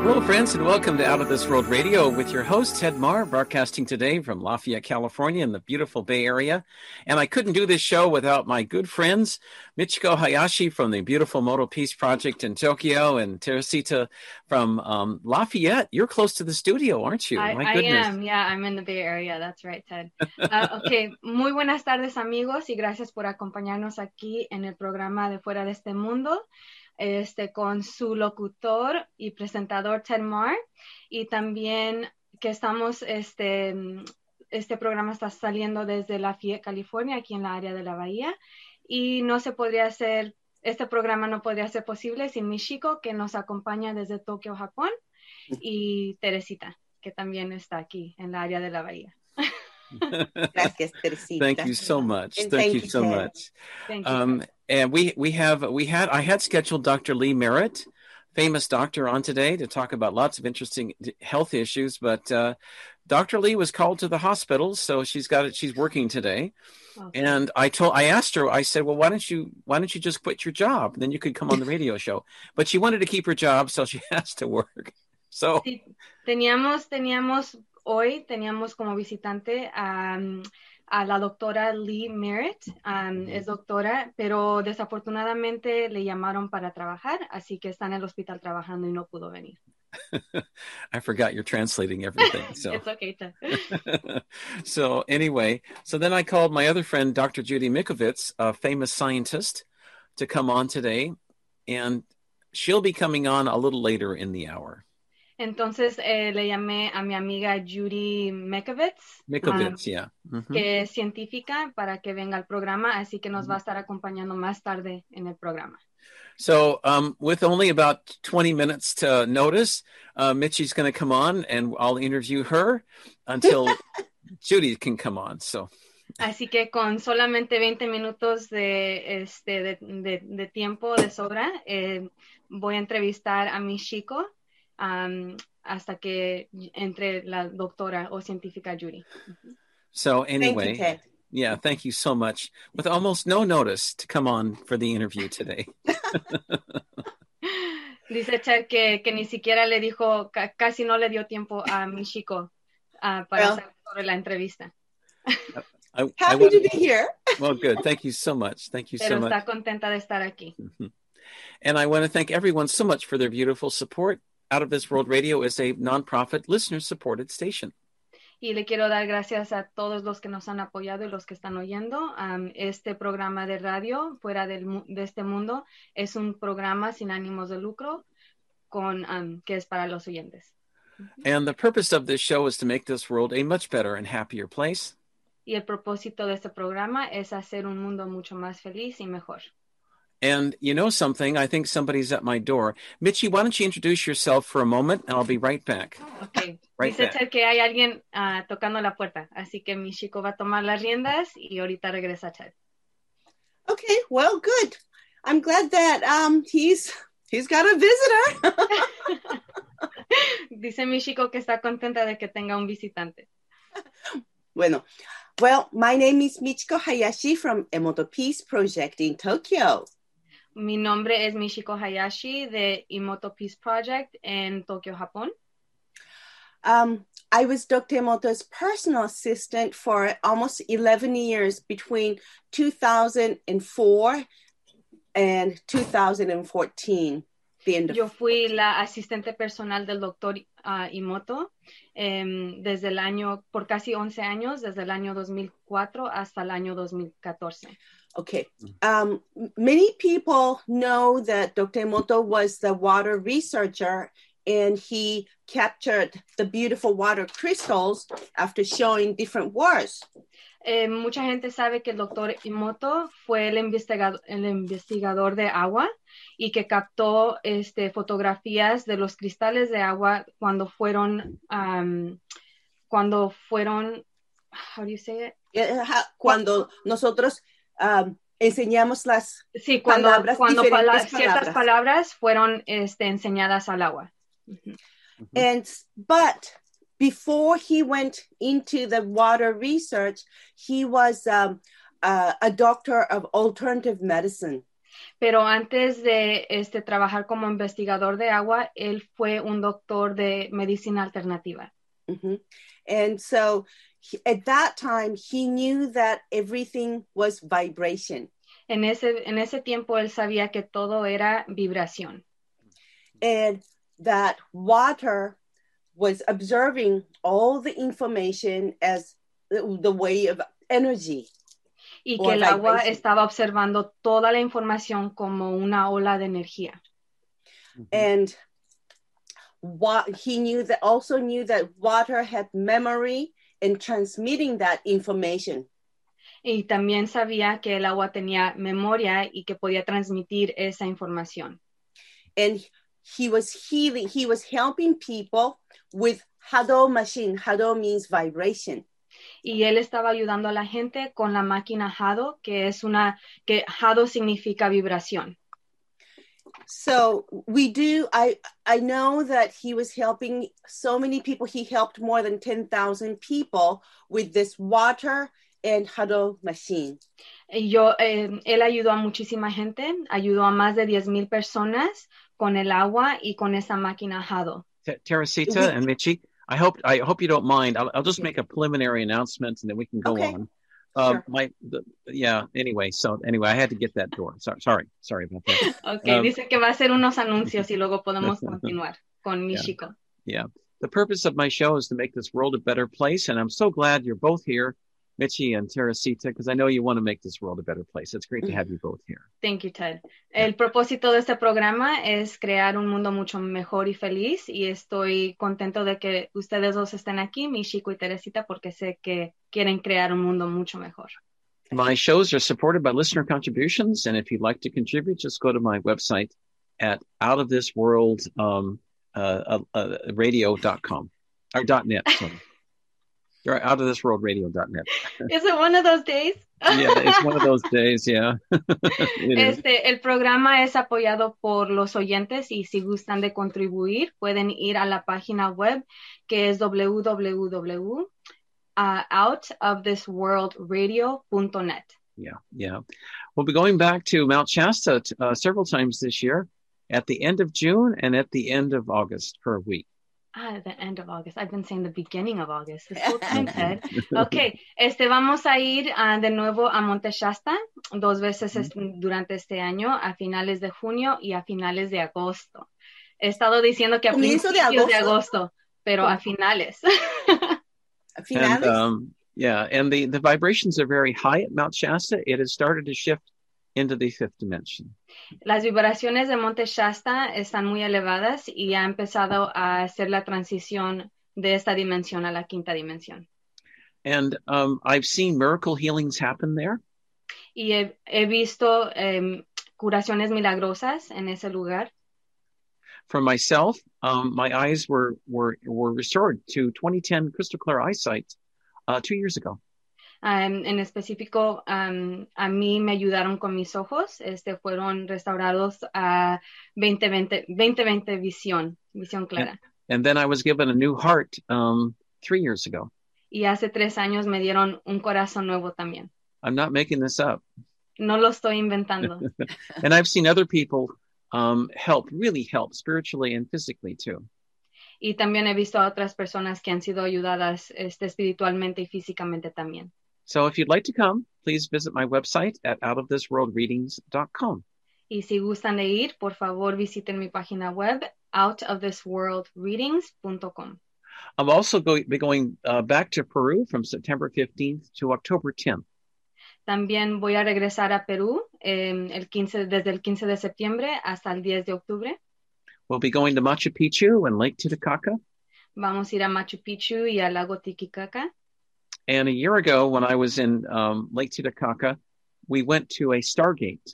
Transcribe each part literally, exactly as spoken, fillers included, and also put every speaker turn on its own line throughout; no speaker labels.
Hello, friends, and welcome to Out of This World Radio with your host, Ted Marr, broadcasting today from Lafayette, California, in the beautiful Bay Area. And I couldn't do this show without my good friends, Michiko Hayashi from the beautiful Moto Peace Project in Tokyo, and Teresita from um, Lafayette. You're close to the studio, aren't you?
I,
my
I
goodness.
am, yeah, I'm in the Bay Area. That's right, Ted. Uh, okay, muy buenas tardes, amigos, y gracias por acompañarnos aquí en el programa de Fuera de este Mundo. Este, con su locutor y presentador Ted Marr, y también que estamos, este, este programa está saliendo desde Lafayette, California, aquí en la área de la Bahía, y no se podría hacer, este programa no podría ser posible sin Michiko, que nos acompaña desde Tokio, Japón, y Teresita, que también está aquí en la área de la Bahía.
Gracias, Teresita.
Thank you so much.
And
Thank,
thank
you
you,
so
Ted.
much.
Thank you.
Um, and we we have we had I had scheduled Doctor Lee Merritt, famous doctor, on today to talk about lots of interesting health issues, but uh, Doctor Lee was called to the hospital, so she's got it. She's working today, okay. And I told I asked her. I said, "Well, why don't you why don't you just quit your job? Then you could come on the radio show." But she wanted to keep her job, so she has to work. So
sí, teníamos teníamos hoy teníamos como visitante um, a la doctora Lee Merritt, um, mm-hmm. Es doctora, pero desafortunadamente le llamaron para trabajar, así que está en el hospital trabajando y no pudo venir.
I forgot you're translating everything. So
it's okay.
So anyway, so then I called my other friend, Doctor Judy Mikovits, a famous scientist, to come on today, and she'll be coming on a little later in the hour.
Entonces eh, le llamé a mi amiga Judy Mikovits,
Mikovits,
um,
yeah. Mm-hmm.
que es científica, para que venga al programa, así que nos mm-hmm. va a estar acompañando más tarde en el programa.
So um, with only about twenty minutes to notice, uh, Mitchie's going to come on, and I'll interview her until Judy can come on. So.
Así que con solamente veinte minutos de, este, de, de, de tiempo de sobra, eh, voy a entrevistar a Michiko. Um, hasta que entre la doctora o científica Judy.
So anyway,
thank you, Ted.
Yeah, thank you so much. With almost no notice to come on for the interview today.
Dice Ted que, que ni siquiera le dijo, ca- casi no le dio tiempo a Michiko uh, para
well,
hacer sobre la entrevista.
I,
happy
I
to be here.
Well, good. Thank you so much. Thank you
Pero
so much.
está contenta de estar aquí.
Mm-hmm. And I want to thank everyone so much for their beautiful support. Out of This World Radio is a nonprofit, listener-supported station.
Y le quiero dar gracias a todos los que nos han apoyado y los que están oyendo. Um, este programa de radio, Fuera del, de este Mundo, es un programa sin ánimos de lucro con, um, que es para los oyentes.
And the purpose of this show is to make this world a much better and happier place.
Y el propósito de este programa es hacer un mundo mucho más feliz y mejor.
And you know something? I think somebody's at my door. Mitchie, why don't you introduce yourself for a moment, and I'll be right back.
Okay.
Right
Dice
back.
Ted que hay alguien uh, tocando la puerta, así que Michiko va a tomar las riendas y ahorita regresa Ted.
Okay, well, good. I'm glad that um, he's he's got a visitor.
Dice Michiko que está contenta de que tenga un visitante.
Bueno, well, my name is Michiko Hayashi from Emoto Peace Project in Tokyo.
Mi nombre es Michiko Hayashi de Emoto Peace Project en Tokio, Japón.
Um, I was Doctor Emoto's personal assistant for almost eleven years between two thousand four and two thousand fourteen. The end of-
Yo fui la asistente personal del doctor uh, Emoto eh, desde el año, por casi once años, desde el año dos mil cuatro hasta el año dos mil catorce.
Okay. Um, many people know that Doctor Emoto was the water researcher, and he captured the beautiful water crystals after showing different waters.
Eh, mucha gente sabe que el doctor Emoto fue el investigador, el investigador de agua y que captó este, fotografías de los cristales de agua cuando fueron, um, cuando fueron, how do you say it?
Cuando nosotros Um, enseñamos las
sí, cuando,
palabras,
cuando pala-
palabras.
ciertas palabras fueron este, enseñadas al agua.
Mm-hmm. And but before he went into the water research, he was um, uh, a doctor of alternative medicine.
Pero antes de este, trabajar como investigador de agua, él fue un doctor de medicina alternativa.
Mm-hmm. And so he, at that time, he knew that everything was vibration.
En ese, en ese tiempo él sabía que todo era vibración.
And that water was observing all the information as the, the way of energy.
Y que el agua estaba observando toda la información como una ola de energía.
And what he knew that also knew that water had memory in transmitting that information.
Y también sabía que el agua tenía memoria y que podía transmitir esa información.
And he was healing, he was helping people with Hado machine. Hado means vibration.
Y él estaba ayudando a la gente con la máquina Hado, que es una, que Hado significa vibración.
So we do, I, I know that he was helping so many people. He helped more than ten thousand people with this water and Hado machine.
Y yo, eh, él ayudó a muchísima gente, ayudó a más de diez mil personas con el agua y con esa máquina Hado.
Teresita
We-
and Michi, I hope I hope you don't mind. I'll, I'll just make a preliminary announcement and then we can go
Okay.
on. Um,
Sure.
my the, yeah. Anyway, so anyway, I had to get that door. Sorry, sorry, sorry about that.
Okay,
Um,
dice que va a hacer unos anuncios y luego podemos continuar con
Yeah.
Michiko.
Yeah. The purpose of my show is to make this world a better place, and I'm so glad you're both here, Michi and Teresita, because I know you want to make this world a better place. It's great to have you both here.
Thank you, Ted. El propósito de este programa es crear un mundo mucho mejor y feliz y estoy contento de que ustedes dos estén aquí, Michiko y Teresita, porque sé que quieren crear un mundo mucho mejor.
My shows are supported by listener contributions, and if you'd like to contribute, just go to my website at out of this world um, uh, uh, radio dot com or .net. Sorry. You're out of this world radio dot net.
Is it one of those days?
Yeah, it's one of those days. Yeah. It is.
Este, el programa es apoyado por los oyentes y si gustan de contribuir pueden ir a la página web que es w w w punto out of this world radio punto net.
Yeah, yeah. We'll be going back to Mount Shasta uh, several times this year, at the end of June and at the end of August per week.
Ah, the end of August. I've been saying the beginning of August. This whole time, Ted. Okay, este, vamos a ir uh, de nuevo a Monte Shasta dos veces es, durante este año, a finales de junio y a finales de agosto. He estado diciendo que a
¿Comienzo de
principios de
agosto?
agosto, pero a finales.
Finales?
And um, yeah, and the, the vibrations are very high at Mount Shasta. It has started to shift into the fifth dimension.
Las vibraciones de Monte Shasta están muy elevadas y ha empezado a hacer la transición de esta dimensión a la quinta dimensión.
And um, I've seen miracle healings happen there.
Y he, he visto um, curaciones milagrosas en ese lugar.
For myself, um, my eyes were, were, were restored to twenty ten crystal clear eyesight uh, two years ago.
Um, en específico, um, a mí me ayudaron con mis ojos. Este, fueron restaurados a veinte veinte visión, visión clara.
And then I was given a new heart um, three years ago.
Y hace tres años me dieron un corazón nuevo también.
I'm not making this up.
No lo estoy inventando.
And I've seen other people um, help, really help spiritually and physically too.
Y también he visto a otras personas que han sido ayudadas este, espiritualmente y físicamente también.
So if you'd like to come, please visit my website at out of this world readings dot com.
Y si gustan de ir, por favor visiten mi página web out of this world readings punto com.
I'm also going be going uh, back to Peru from September fifteenth to October tenth.
También voy a regresar a Perú eh, el quince, desde el quince de septiembre hasta el diez de octubre.
We'll be going to Machu Picchu and Lake Titicaca.
Vamos a ir a Machu Picchu y al lago Titicaca.
And a year ago, when I was in um, Lake Titicaca, we went to a Stargate.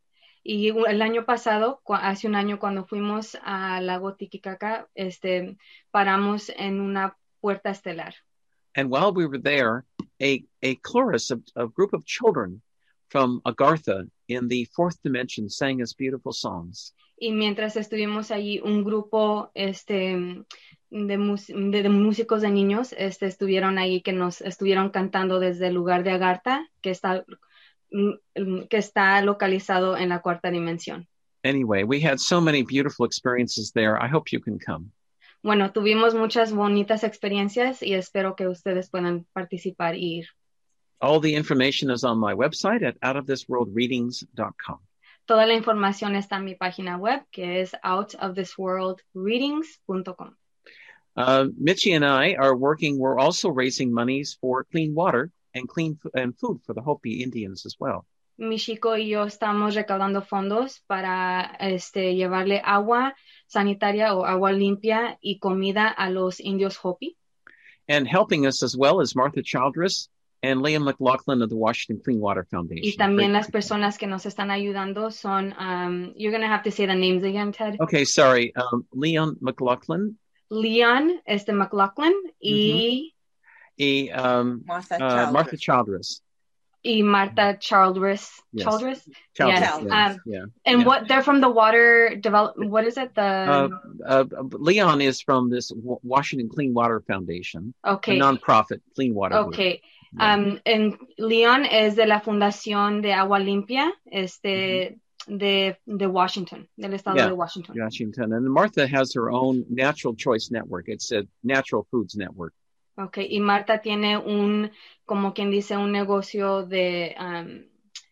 Y el año pasado, hace un año cuando fuimos al lago Titicaca, este, paramos en una puerta estelar.
And while we were there, a, a chorus of a group of children from Agartha in the fourth dimension sang us beautiful songs.
Y mientras estuvimos allí, un grupo este, de, de, de músicos de niños este, estuvieron ahí que nos estuvieron cantando desde el lugar de Agartha, que está que está localizado en la cuarta dimensión.
Anyway, we had so many beautiful experiences there. I hope you can come.
Bueno, tuvimos muchas bonitas experiencias y espero que ustedes puedan participar y ir.
All the information is on my website at out of this world readings dot com.
Toda la información está en mi página web, que es out of this world readings dot com.
Uh, Mitchie and I are working, we're also raising monies for clean water and clean f- and food for the Hopi Indians as well.
Michiko y yo estamos recaudando fondos para este, llevarle agua sanitaria o agua limpia y comida a los indios Hopi.
And helping us as well as Martha Childress and Liam McLaughlin of the Washington Clean Water Foundation.
Y también
Great
las
people.
personas que nos están ayudando son, um, you're going to have to say the names again, Ted.
Okay, sorry. Um, Leon McLaughlin,
Leon este, McLaughlin y,
y, um,
Martha
uh,
Childress.
Martha Childress.
y Martha Childress.
Yes.
Childress?
Childress,
Yes.
yes,
Um,
yeah.
And
yeah.
what they're from the water develop. What is it? The
Uh, uh, Leon is from this W- Washington Clean Water Foundation,
okay,
a nonprofit clean water group.
okay.
Yeah.
Um, en Leon es de la Fundación de Agua Limpia, este, de, de Washington, del estado
Yeah.
de Washington.
Washington. And Martha has her own Natural Choice Network. It's a Natural Foods Network.
Okay, y Marta tiene un, como quien dice, un negocio de, um,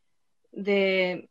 de,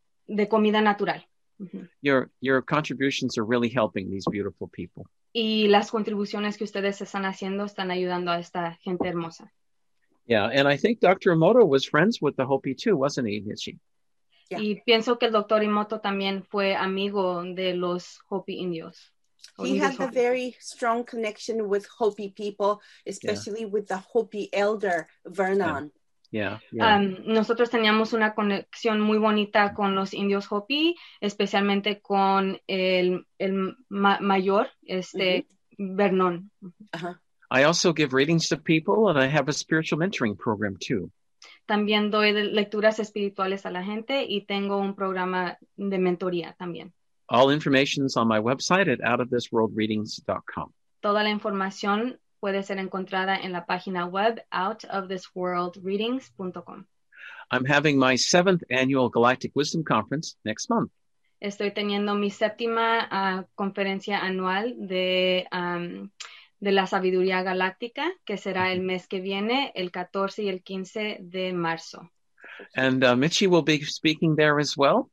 de comida natural. Ujú.
Your your contributions are really helping these beautiful people.
Y las contribuciones que ustedes están haciendo están ayudando a esta gente hermosa.
Yeah, and I think Doctor Emoto was friends with the Hopi too, wasn't he, Mitchie?
Yeah.
Y pienso que el doctor Imoto también fue amigo de los Hopi indios. o
He
indios
had a
Hopi.
very strong connection with Hopi people, especially with the Hopi elder, Vernon.
Yeah, yeah.
Um, nosotros teníamos una conexión muy bonita con los indios Hopi, especialmente con el, el ma- mayor, este, Vernon.
Uh-huh.
I also give readings to people, and I have a spiritual mentoring program too.
También doy de- lecturas espirituales a la gente y tengo un programa de mentoría también.
All information is on my website at out of this world readings dot com.
Toda la información puede ser encontrada en la página web out of this world readings dot com.
I'm having my seventh annual Galactic Wisdom Conference next month.
Estoy teniendo mi séptima uh, conferencia anual de, um, de la sabiduría galáctica, que será el mes que viene, el catorce y el quince de marzo.
And uh, Mitchie will be speaking there as well.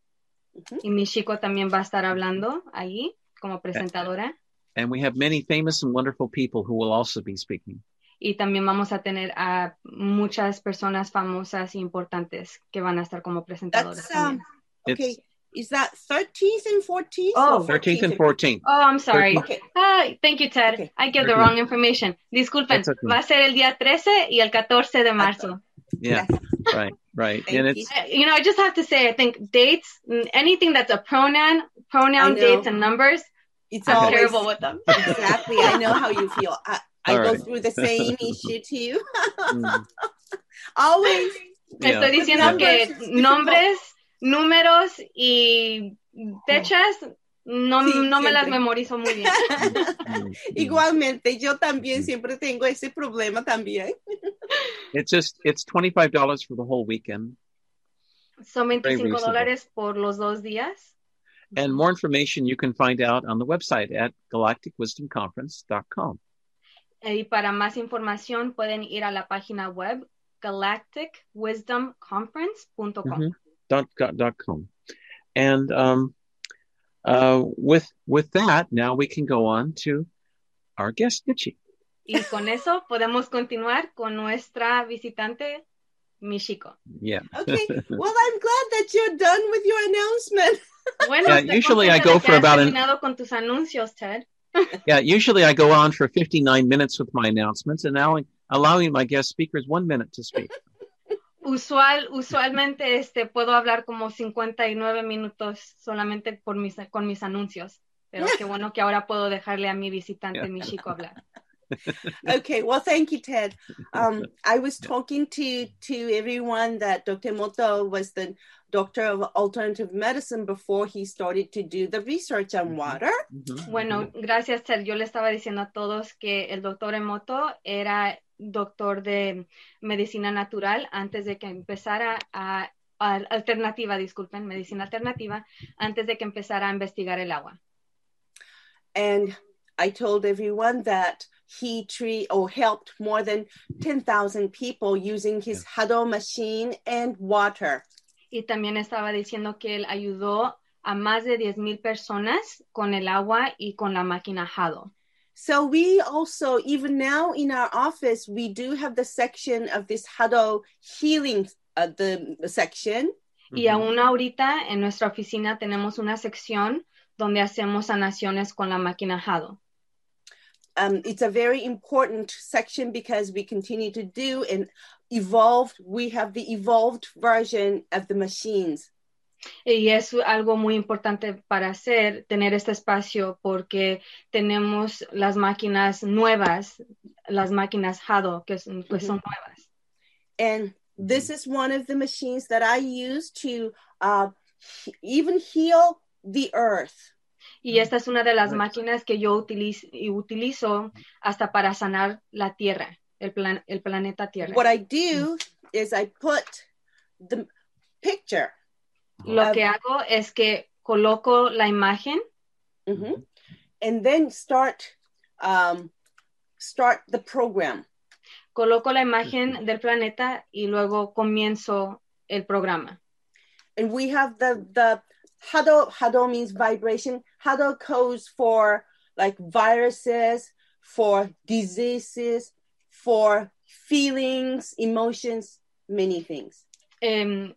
Y Michiko también va a estar hablando allí como presentadora.
And we have many famous and wonderful people who will also be speaking.
Y también vamos a tener a muchas personas famosas e importantes que van a estar como presentadoras.
That's, um,
también.
okay.
It's
Is that thirteenth and fourteenth?
Oh.
or
thirteenth and
fourteenth?
fourteenth.
Oh, I'm sorry.
Okay.
Ah, thank you, Ted.
Okay.
I gave the
Okay.
wrong information. Disculpen,
That's okay.
va a ser el día trece y el catorce de marzo.
Yeah,
Yes.
right, right.
Thank
and
you.
it's
Uh, You know, I just have to say, I think dates, mm, anything that's a pronoun, pronoun,
I know.
dates, and numbers,
It's
I'm
always
terrible with them.
exactly. I know how you feel. I, I
All
go
right.
through the same issue too.
mm,
Always.
yeah.
Estoy diciendo
Numbers,
que
it's difficult.
nombres, números y fechas no,
Sí,
no me las
siempre.
memorizo muy bien.
Mm, mm.
Igualmente, yo también
Mm.
siempre tengo ese problema también.
It's just it's twenty-five dollars for the whole weekend.
Son veinticinco
reasonable.
dólares por los dos días.
And more information you can find out on the website at galactic wisdom conference dot com.
Y para más información pueden ir a la página web galactic wisdom conference dot com.
Mhm. Dot, dot, dot com. And um, uh, with with that, now we can go on to our guest, Mitchie.
Y con eso podemos continuar con nuestra visitante, Michiko.
Yeah.
Okay. Well, I'm glad that you're done with your announcement.
Bueno,
Yeah,
estoy
usually I
contenta
go
de que
for
has
about an-
terminado con tus anuncios, Ted.
Yeah, usually I go on for fifty-nine minutes with my announcements, and now allowing my guest speakers one minute to speak.
Usual, usualmente este, puedo hablar como cincuenta y nueve minutos solamente por mis, con mis anuncios. Pero qué bueno que ahora puedo dejarle a mi visitante,
Yeah.
Michiko, hablar.
Okay, well, thank you, Ted. Um, I was talking to to everyone that Doctor Emoto was the doctor of alternative medicine before he started to do the research on water.
Mhm.
Bueno, gracias, Ted. Yo le estaba diciendo a todos que el doctor Emoto era doctor de medicina natural antes de que empezara a alternativa, disculpen, medicina alternativa, antes de que empezara a investigar el agua.
And I told everyone that he treat or helped more than ten thousand people using his huddle machine and water.
Y también estaba diciendo que él ayudó a más de diez mil personas con el agua y con la máquina huddle.
So we also, even now in our office, we do have the section of this huddle healing, uh, the, the section.
Y aún ahorita en nuestra oficina tenemos una sección donde hacemos sanaciones con la máquina huddle.
Um, it's a very important section because we continue to do and evolve. We have the evolved version of the machines.
Y es algo muy importante para hacer, tener este espacio, porque tenemos las máquinas nuevas, las máquinas huddle, que, es, que mm-hmm. son nuevas.
And this is one of the machines that I use to uh, even heal the earth.
Y esta es una de las máquinas que yo utilizo, utilizo hasta para sanar la Tierra, el, plan, el planeta Tierra.
What I do is I put the picture.
Lo que hago es que coloco la imagen.
Mm-hmm. And then start, um, start the program.
Coloco la imagen del planeta y luego comienzo el programa.
And we have the, the huddle, huddle means vibration. Huddle codes for like viruses, for diseases, for feelings, emotions, many things.
Um,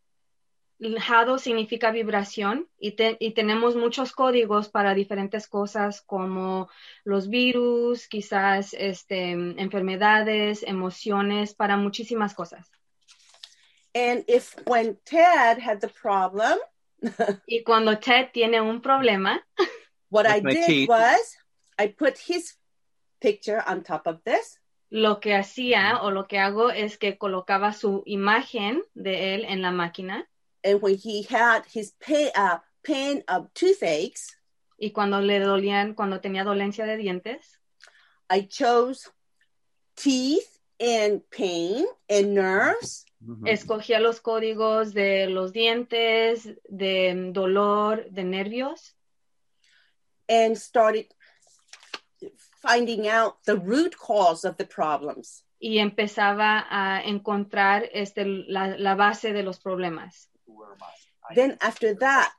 Huddle significa vibración y, te, y tenemos muchos códigos para diferentes cosas como los virus, quizás este, enfermedades, emociones, para muchísimas cosas.
And if when Ted had the problem,
y cuando Ted tiene un problema,
what I did teeth. was I put his picture on top of this.
Lo que hacía o lo que hago es que colocaba su imagen de él en la máquina.
And when he had his pain, uh, pain of toothaches,
y cuando le dolían, cuando tenía dolencia de dientes,
I chose teeth and pain and nerves.
Mm-hmm. Escogía los códigos de los dientes, de dolor, de nervios.
And started finding out the root cause of the problems.
Y empezaba a encontrar este, la, la base de los problemas.
Then after that,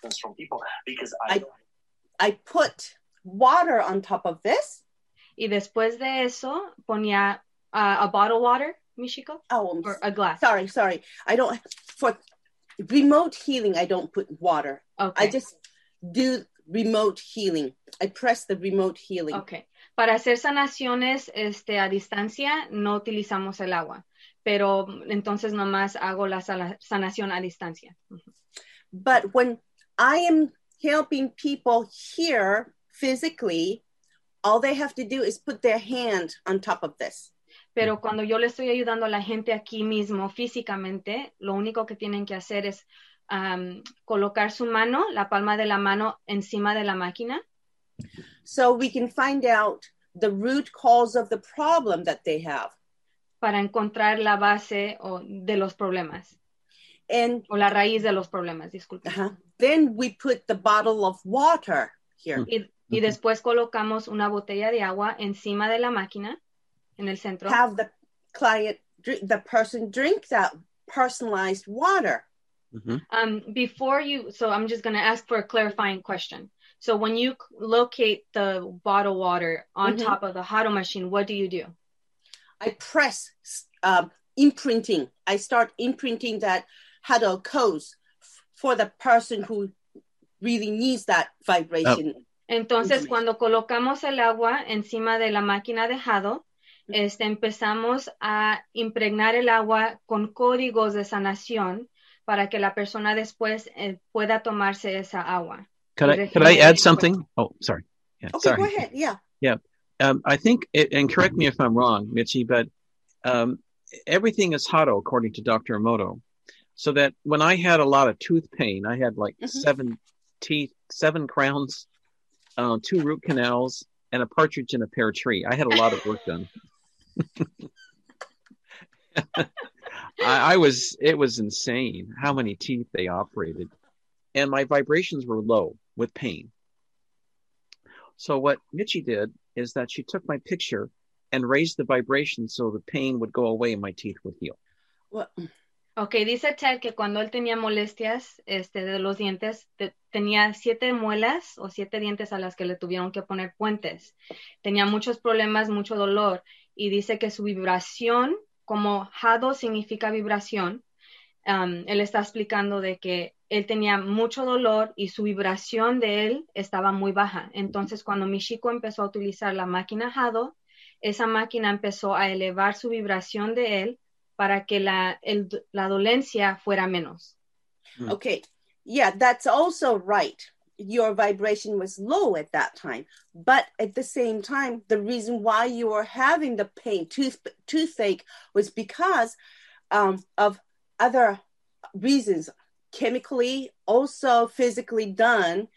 I, I put water on top of this.
Y después de eso, ponía uh, a bottle water, Michiko?
Oh,
or a glass.
Sorry, sorry. I don't, for remote healing, I don't put water.
Okay.
I just do remote healing. I press the remote healing.
Okay. Para hacer sanaciones este, a distancia, no utilizamos el agua. Pero entonces nomás hago la sanación a distancia.
But when I am helping people here physically, all they have to do is put their hand on top of this.
Pero cuando yo le estoy ayudando a la gente aquí mismo físicamente, lo único que tienen que hacer es um, colocar su mano, la palma de la mano encima de la máquina.
So we can find out the root cause of the problem that they have.
Para encontrar la base o, de los problemas.
And,
o la raíz de los problemas, disculpe.
Uh-huh. Then we put the bottle of water here.
Y, y después colocamos una botella de agua encima de la máquina, en el centro.
Have the client, the person drink that personalized water.
Mm-hmm. Um, before you, so I'm just going to ask for a clarifying question. So when you locate the bottled water on mm-hmm. top of the huddle machine, what do you do?
I press uh, imprinting. I start imprinting that huddle codes for the person who really needs that vibration.
Oh. Entonces, cuando colocamos el agua encima de la máquina de huddle, este, empezamos a impregnar el agua con códigos de sanación para que la persona después eh, pueda tomarse esa agua.
Could I, could I add something? Oh, sorry. Yeah,
okay,
sorry.
Go ahead. Yeah.
Yeah. Um, I think, it, and correct me if I'm wrong, Michi, but um, everything is huddle according to Doctor Emoto. So that when I had a lot of tooth pain, I had like mm-hmm. seven teeth, seven crowns, uh, two root canals, and a partridge in a pear tree. I had a lot of work done. I, I was, it was insane how many teeth they operated. And my vibrations were low with pain. So what Mitchie did is that she took my picture and raised the vibration so the pain would go away and my teeth would heal.
Well,
Ok, dice Ted que cuando él tenía molestias este, de los dientes, te, tenía siete muelas o siete dientes a las que le tuvieron que poner puentes. Tenía muchos problemas, mucho dolor. Y dice que su vibración, como Hado significa vibración, um, él está explicando de que él tenía mucho dolor y su vibración de él estaba muy baja. Entonces, cuando Michiko empezó a utilizar la máquina Hado, esa máquina empezó a elevar su vibración de él para que la, el, la dolencia fuera menos.
Okay, yeah, that's also right. Your vibration was low at that time. But at the same time, the reason why you were having the pain, tooth, toothache, was because um, of other reasons, chemically, also physically done.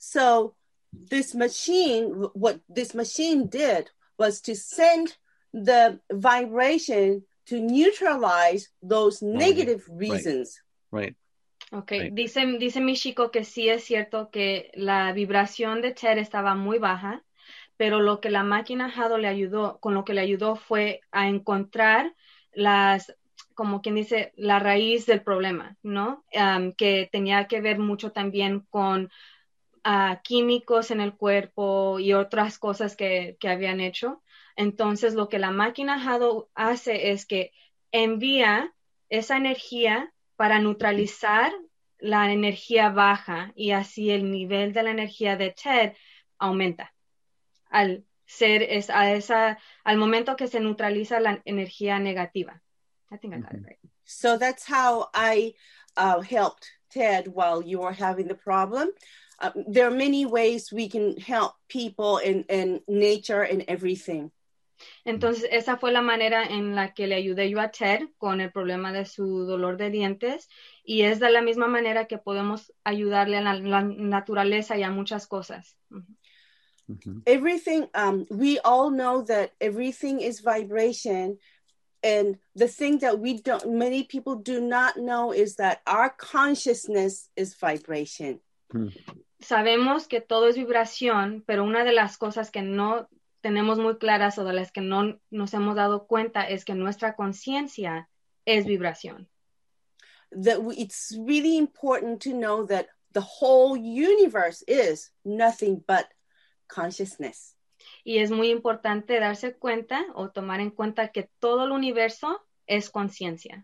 So this machine, what this machine did was to send the vibration to neutralize those negative
Right.
reasons.
Right.
Ok,
Right.
dice, dice Michiko que sí es cierto que la vibración de Ted estaba muy baja, pero lo que la máquina Hado le ayudó, con lo que le ayudó fue a encontrar las, como quien dice, la raíz del problema, ¿no? Um, que tenía que ver mucho también con uh, químicos en el cuerpo y otras cosas que, que habían hecho. Entonces, lo que la máquina Hado hace es que envía esa energía para neutralizar la energía baja y así el nivel de la energía de Ted aumenta. Al ser es, a esa, al momento que se neutraliza la energía negativa. I think I got it right.
So that's how I uh, helped Ted while you were having the problem. Uh, there are many ways we can help people in, in nature and everything.
Entonces, esa fue la manera en la que le ayudé yo a Ted con el problema de su dolor de dientes y es de la misma manera que podemos ayudarle a la, la naturaleza y a muchas cosas.
Mm-hmm.
Everything, um, we all know that everything is vibration. And the thing that we don't, many people do not know is that our consciousness is vibration.
Hmm.
Sabemos que todo es vibración, pero una de las cosas que no tenemos muy claras o de las que no nos hemos dado cuenta es que nuestra conciencia es vibración.
That we, it's really important to know that the whole universe is nothing but consciousness.
Y es muy importante darse cuenta o tomar en cuenta que todo el universo es conciencia.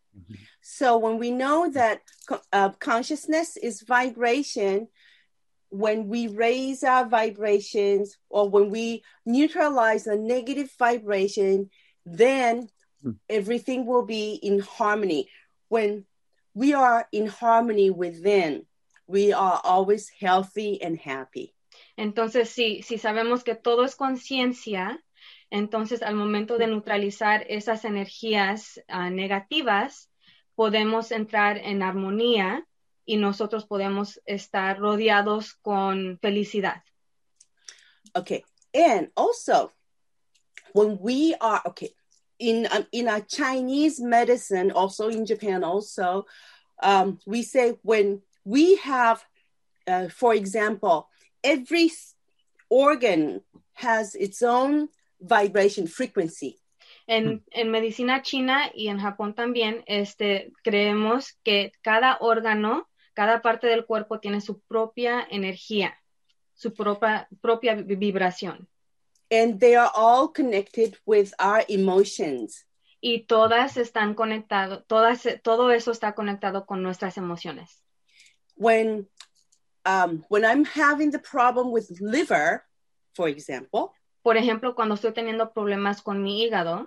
So when we know that uh, consciousness is vibration, when we raise our vibrations or when we neutralize the negative vibration, then
Hmm.
everything will be in harmony. When we are in harmony within, we are always healthy and happy.
Entonces, si, si sabemos que todo es conciencia, entonces al momento de neutralizar esas energías uh, negativas, podemos entrar en armonía y nosotros podemos estar rodeados con felicidad.
Okay, and also when we are okay in um, in our Chinese medicine, also in Japan, also um, we say when we have, uh, for example, every organ has its own vibration frequency.
En, en medicina china y en Japón también, este, creemos que cada órgano, cada parte del cuerpo tiene su propia energía, su propia, propia vibración.
And they are all connected with our emotions.
Y todas están conectadas, todas, todo eso está conectado con nuestras emociones.
When, um, when I'm having the problem with liver, for example,
Por ejemplo, cuando estoy teniendo problemas con mi hígado,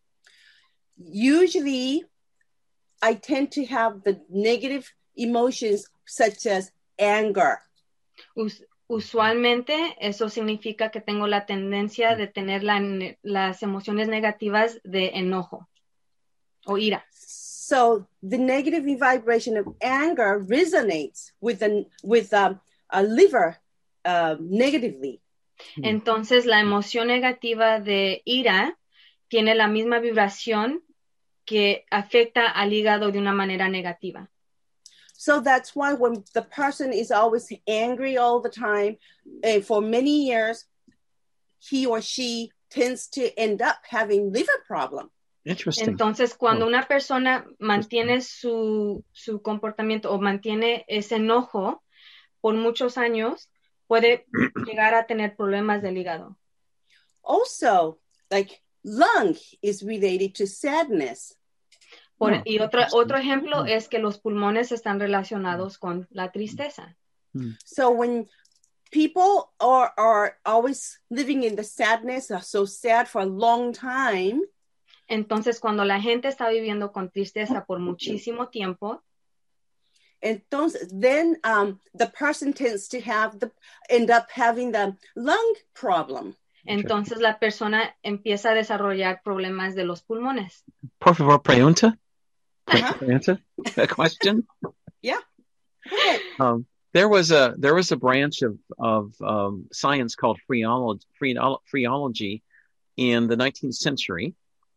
usually I tend to have the negative emotions such as anger.
us, usualmente eso significa que tengo la tendencia de tener la, las emociones negativas de enojo o ira.
So the negative vibration of anger resonates with the, with um, a liver uh, negatively.
Entonces la emoción negativa de ira tiene la misma vibración que afecta al hígado de una manera negativa.
So that's why when the person is always angry all the time, uh, for many years, he or she tends to end up having liver problem.
Interesting.
Entonces, cuando
Oh.
una persona mantiene su, su comportamiento o mantiene ese enojo por muchos años, puede llegar a tener problemas del hígado.
Also, like lung is related to sadness.
Por,
Oh,
y otro,
interesting.
otro ejemplo es que los pulmones están relacionados con la tristeza.
So when people are, are always living in the sadness, are so sad for a long time,
Entonces, cuando la gente está viviendo con tristeza por muchísimo tiempo,
entonces, then um, the person tends to have the end up having the lung problem.
entonces la persona empieza a desarrollar problemas de los pulmones.
Por favor, pregunta.
Uh-huh.
Pregunta. A question.
Yeah. Go ahead.
Um, there was a there was a branch of of um, science called phrenology, phrenology in the nineteenth century.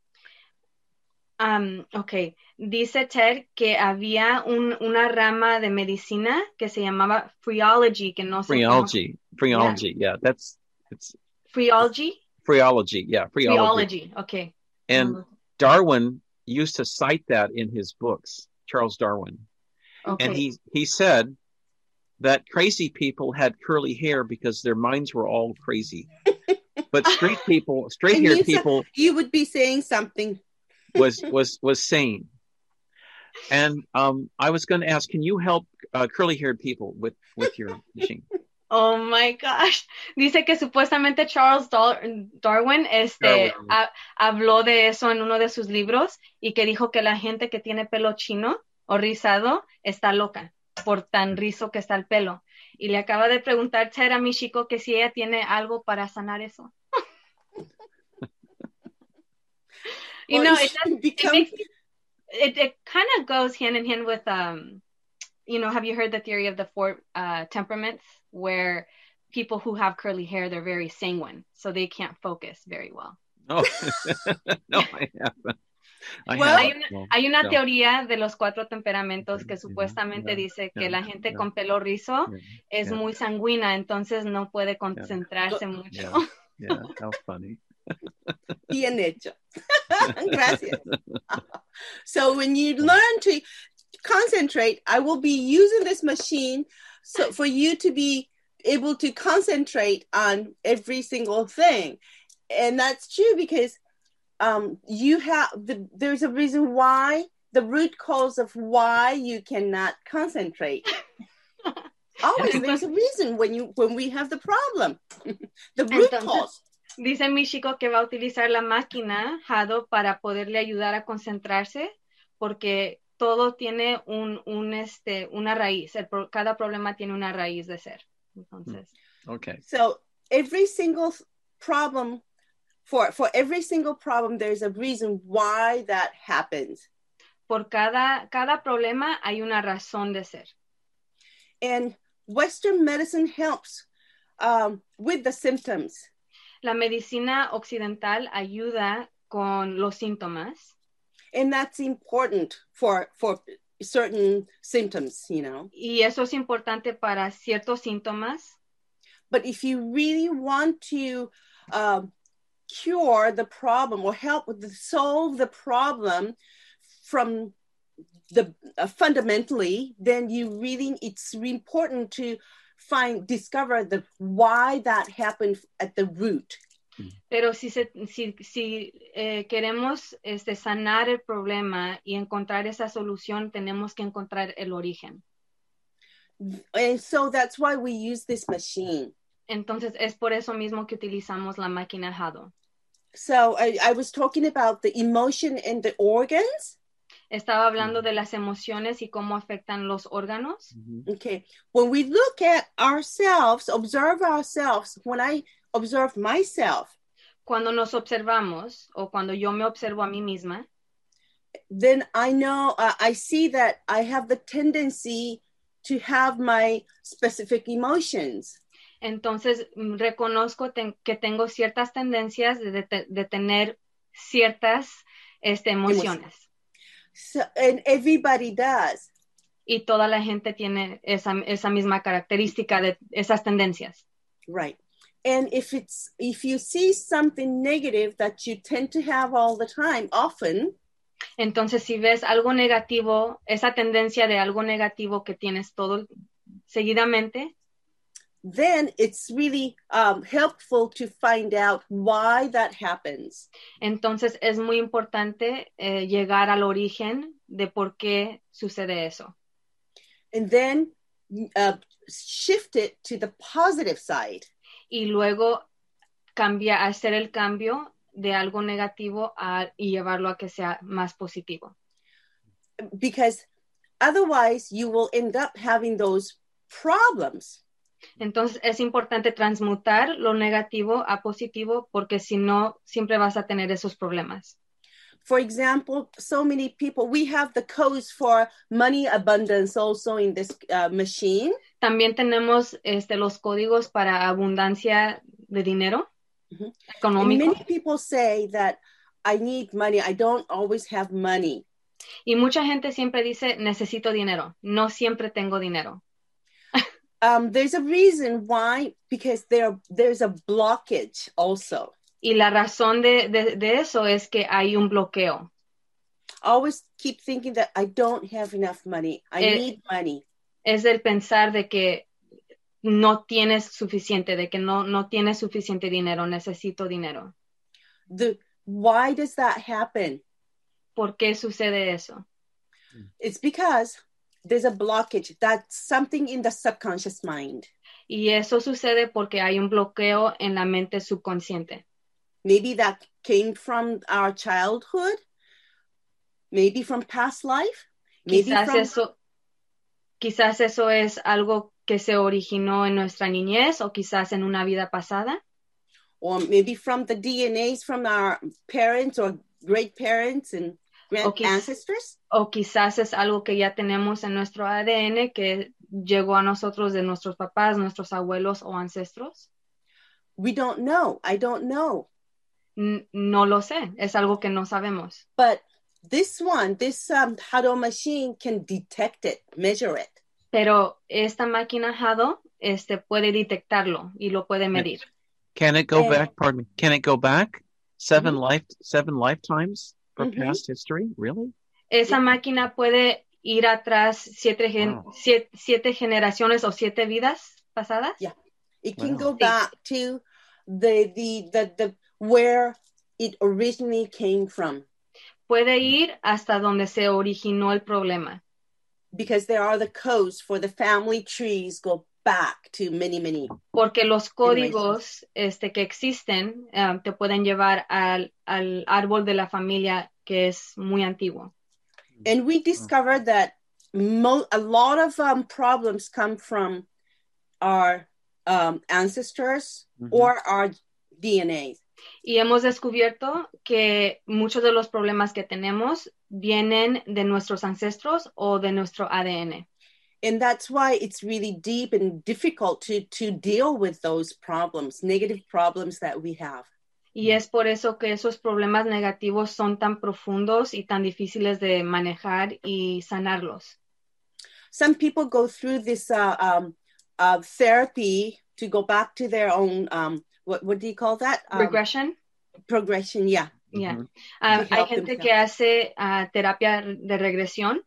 Um, ok, dice Ted que había un, una rama de medicina que se llamaba phrenology, que no sé
Phrenology,
cómo...
phrenology, yeah, that's it's
Phrenology?
phrenology, yeah, phrenology.
Phrenology, ok.
And
Mm.
Darwin used to cite that in his books, Charles Darwin.
Okay.
And he, he said that crazy people had curly hair because their minds were all crazy. But straight people, straight
And
haired
you, said-
people
you would be saying something.
was, was, was sane. And um, I was going to ask, can you help uh, curly haired people with, with your machine?
Oh my gosh. Dice que supuestamente Charles Dar- Darwin este,
Darwin.
ha- habló de eso en uno de sus libros y que dijo que la gente que tiene pelo chino o rizado está loca por tan rizo que está el pelo. Y le acaba de preguntar Ted a mi chico que si ella tiene algo para sanar eso. You
Or
know,
it
it, does, it
become-
makes me, it, it kind of goes hand in hand with, um, you know, have you heard the theory of the four uh, temperaments, where people who have curly hair, they're very sanguine, so they can't focus very well.
Oh, no, I haven't. I
Well,
Hay
haven't.
una,
No,
hay una
no.
teoría de los cuatro temperamentos que supuestamente
Yeah,
dice que
yeah,
la gente
yeah.
con pelo rizo
Yeah,
es
yeah.
muy sanguínea, entonces no puede concentrarse mucho.
Yeah, yeah, how funny.
Bien hecho. Gracias. So when you learn to concentrate, I will be using this machine so for you to be able to concentrate on every single thing. And that's true because um, you have the, there's a reason why, the root cause of why you cannot concentrate. Always there's a reason when you when we have the problem. The root
Entonces,
cause.
Dice mi chico que va a utilizar la máquina Hado para poderle ayudar a concentrarse, porque todo tiene un, un este, una raíz. El pro, cada problema tiene una raíz de ser. Entonces.
Okay.
So every single problem, for for every single problem, there's a reason why that happens.
Por cada, cada problema hay una razón de ser.
And Western medicine helps um, with the symptoms.
La medicina occidental ayuda con los síntomas.
And that's important for, for certain symptoms, you know.
Y eso es importante para ciertos síntomas.
But if you really want to um, cure the problem or help with the, solve the problem from the uh, fundamentally, then you really, it's important to find, discover the why that happened at the root.
Pero si, se, si, si eh, queremos este, sanar el problema y encontrar esa solución, tenemos que encontrar el origen.
And so that's why we use this machine.
Entonces es por eso mismo que utilizamos la máquina Hado.
So I, I was talking about the emotion and the organs.
Estaba hablando de las emociones y cómo afectan los órganos.
Mm-hmm.
Okay. When we look at ourselves, observe ourselves, when I observe myself,
Cuando nos observamos o cuando yo me observo a mí misma,
then I know, uh, I see that I have the tendency to have my specific emotions.
entonces reconozco ten, que tengo ciertas tendencias de, de, de tener ciertas este, emociones.
So, and everybody does.
Y toda la gente tiene esa, esa misma característica de esas tendencias.
Right. And if it's if you see something negative that you tend to have all the time, often,
entonces si ves algo negativo, esa tendencia de algo negativo que tienes todo seguidamente,
then it's really um, helpful to find out why that happens.
Entonces es muy importante eh, llegar al origen de por qué sucede eso.
And then uh, shift it to the positive side.
Y luego cambia, hacer el cambio de algo negativo a, y llevarlo a que sea más positivo.
Because otherwise you will end up having those problems.
Entonces es importante transmutar lo negativo a positivo porque si no, siempre vas a tener esos problemas.
For example, so many people, we have the codes for money abundance also in this uh, machine.
También tenemos este, los códigos para abundancia de dinero
Mm-hmm.
económico.
And many people say that I need money. I don't always have money.
Y mucha gente siempre dice, necesito dinero. No siempre tengo dinero.
Um, there's a reason why, because there, there's a blockage also.
Y la razón de, de, de eso es que hay un bloqueo.
Always keep thinking that I don't have enough money. I
Eh,
need money.
Es el pensar de que no tienes suficiente, de que no, no tienes suficiente dinero, necesito dinero.
The, why does that happen?
¿Por qué sucede eso?
It's because there's a blockage. That's something in the subconscious mind.
Y eso sucede porque hay un bloqueo en la mente subconsciente.
Maybe that came from our childhood. Maybe from past life. Maybe
Quizás
from...
eso, quizás eso es algo que se originó en nuestra niñez o quizás en una vida pasada.
Or maybe from the D N As from our parents or great parents and grand
O, quiz-
ancestors.
o quizás es algo que ya tenemos en nuestro A D N que llegó a nosotros de nuestros papás, nuestros abuelos o ancestros.
We don't know. I don't know.
N- no lo sé, es algo que no sabemos.
But this one, this um, Hado machine can detect it, measure it.
Pero esta máquina Hado este, puede detectarlo y lo puede medir.
Can it go
Eh.
back? Pardon me. Can it go back seven
Mhm.
life seven lifetimes for
Mhm.
past history? Really?
Esa máquina puede ir atrás siete, gen-
Wow.
siete, siete generaciones o siete vidas pasadas.
Yeah. It can
Wow.
go
Sí.
back to the, the the the where it originally came from,
Puede ir hasta donde se originó el problema.
because there are the codes for the family trees go back to many many.
Porque los códigos este, que existen um, te pueden llevar al, al árbol de la familia que es muy antiguo.
And we discovered that mo- a lot of um, problems come from our um, ancestors
Mhm.
or our D N A.
Y hemos descubierto que muchos de los problemas que tenemos vienen de nuestros ancestros o de nuestro A D N.
And that's why it's really deep and difficult to, to deal with those problems, negative problems that we have.
Y es por eso que esos problemas negativos son tan profundos y tan difíciles de manejar y sanarlos.
Some people go through this uh, um, uh, therapy to go back to their own, um, what, what do you call that? Um,
Regression.
progression, yeah.
Yeah.
Mhm.
Ah,
To
hay
help
gente
themselves.
que hace ah, terapia de regresión.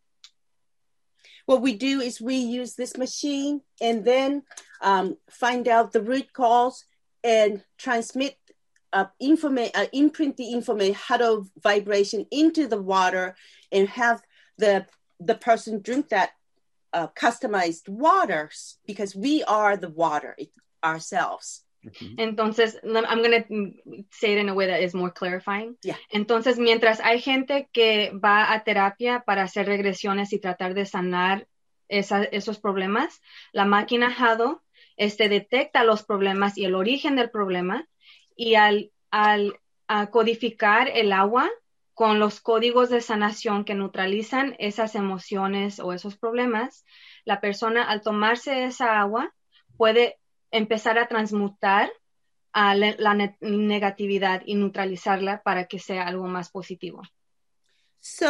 What we do is we use this machine and then um, find out the root cause and transmit, uh, informa- uh, imprint the information, Hado vibration into the water and have the, the person drink that uh, customized waters, because we are the water it, ourselves.
Mhm.
Entonces, lem- I'm going to say it in a way that is more clarifying.
Yeah.
Entonces, mientras hay gente que va a terapia para hacer regresiones y tratar de sanar esa- esos problemas, la máquina Hado este, detecta los problemas y el origen del problema, y al, al a codificar el agua con los códigos de sanación que neutralizan esas emociones o esos problemas, la persona al tomarse esa agua puede empezar a transmutar a la, la ne- negatividad y neutralizarla para que sea algo más positivo.
So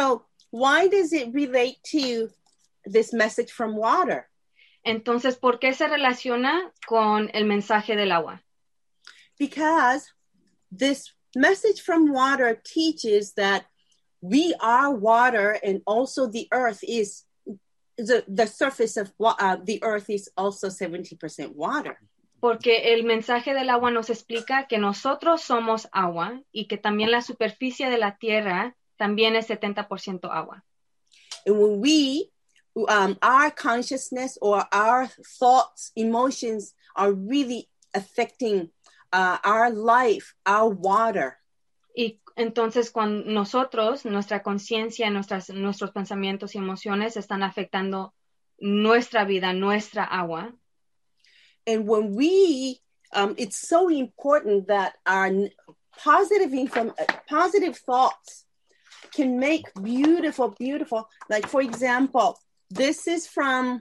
why does it relate to this message from water?
Entonces, ¿por qué se relaciona con el mensaje del agua?
Because this message from water teaches that we are water, and also the earth is, the, the surface of uh, the earth is also seventy percent water.
Porque el mensaje del agua nos explica que nosotros somos agua y que también la superficie de la tierra también es setenta por ciento agua.
And when we, um, our consciousness or our thoughts, emotions are really affecting uh, our life, our water.
Y entonces cuando nosotros, nuestra conciencia, nuestras, nuestros pensamientos y emociones están afectando nuestra vida, nuestra agua.
And when we, um, it's so important that our positive inform, positive thoughts can make beautiful, beautiful. Like, for example, this is from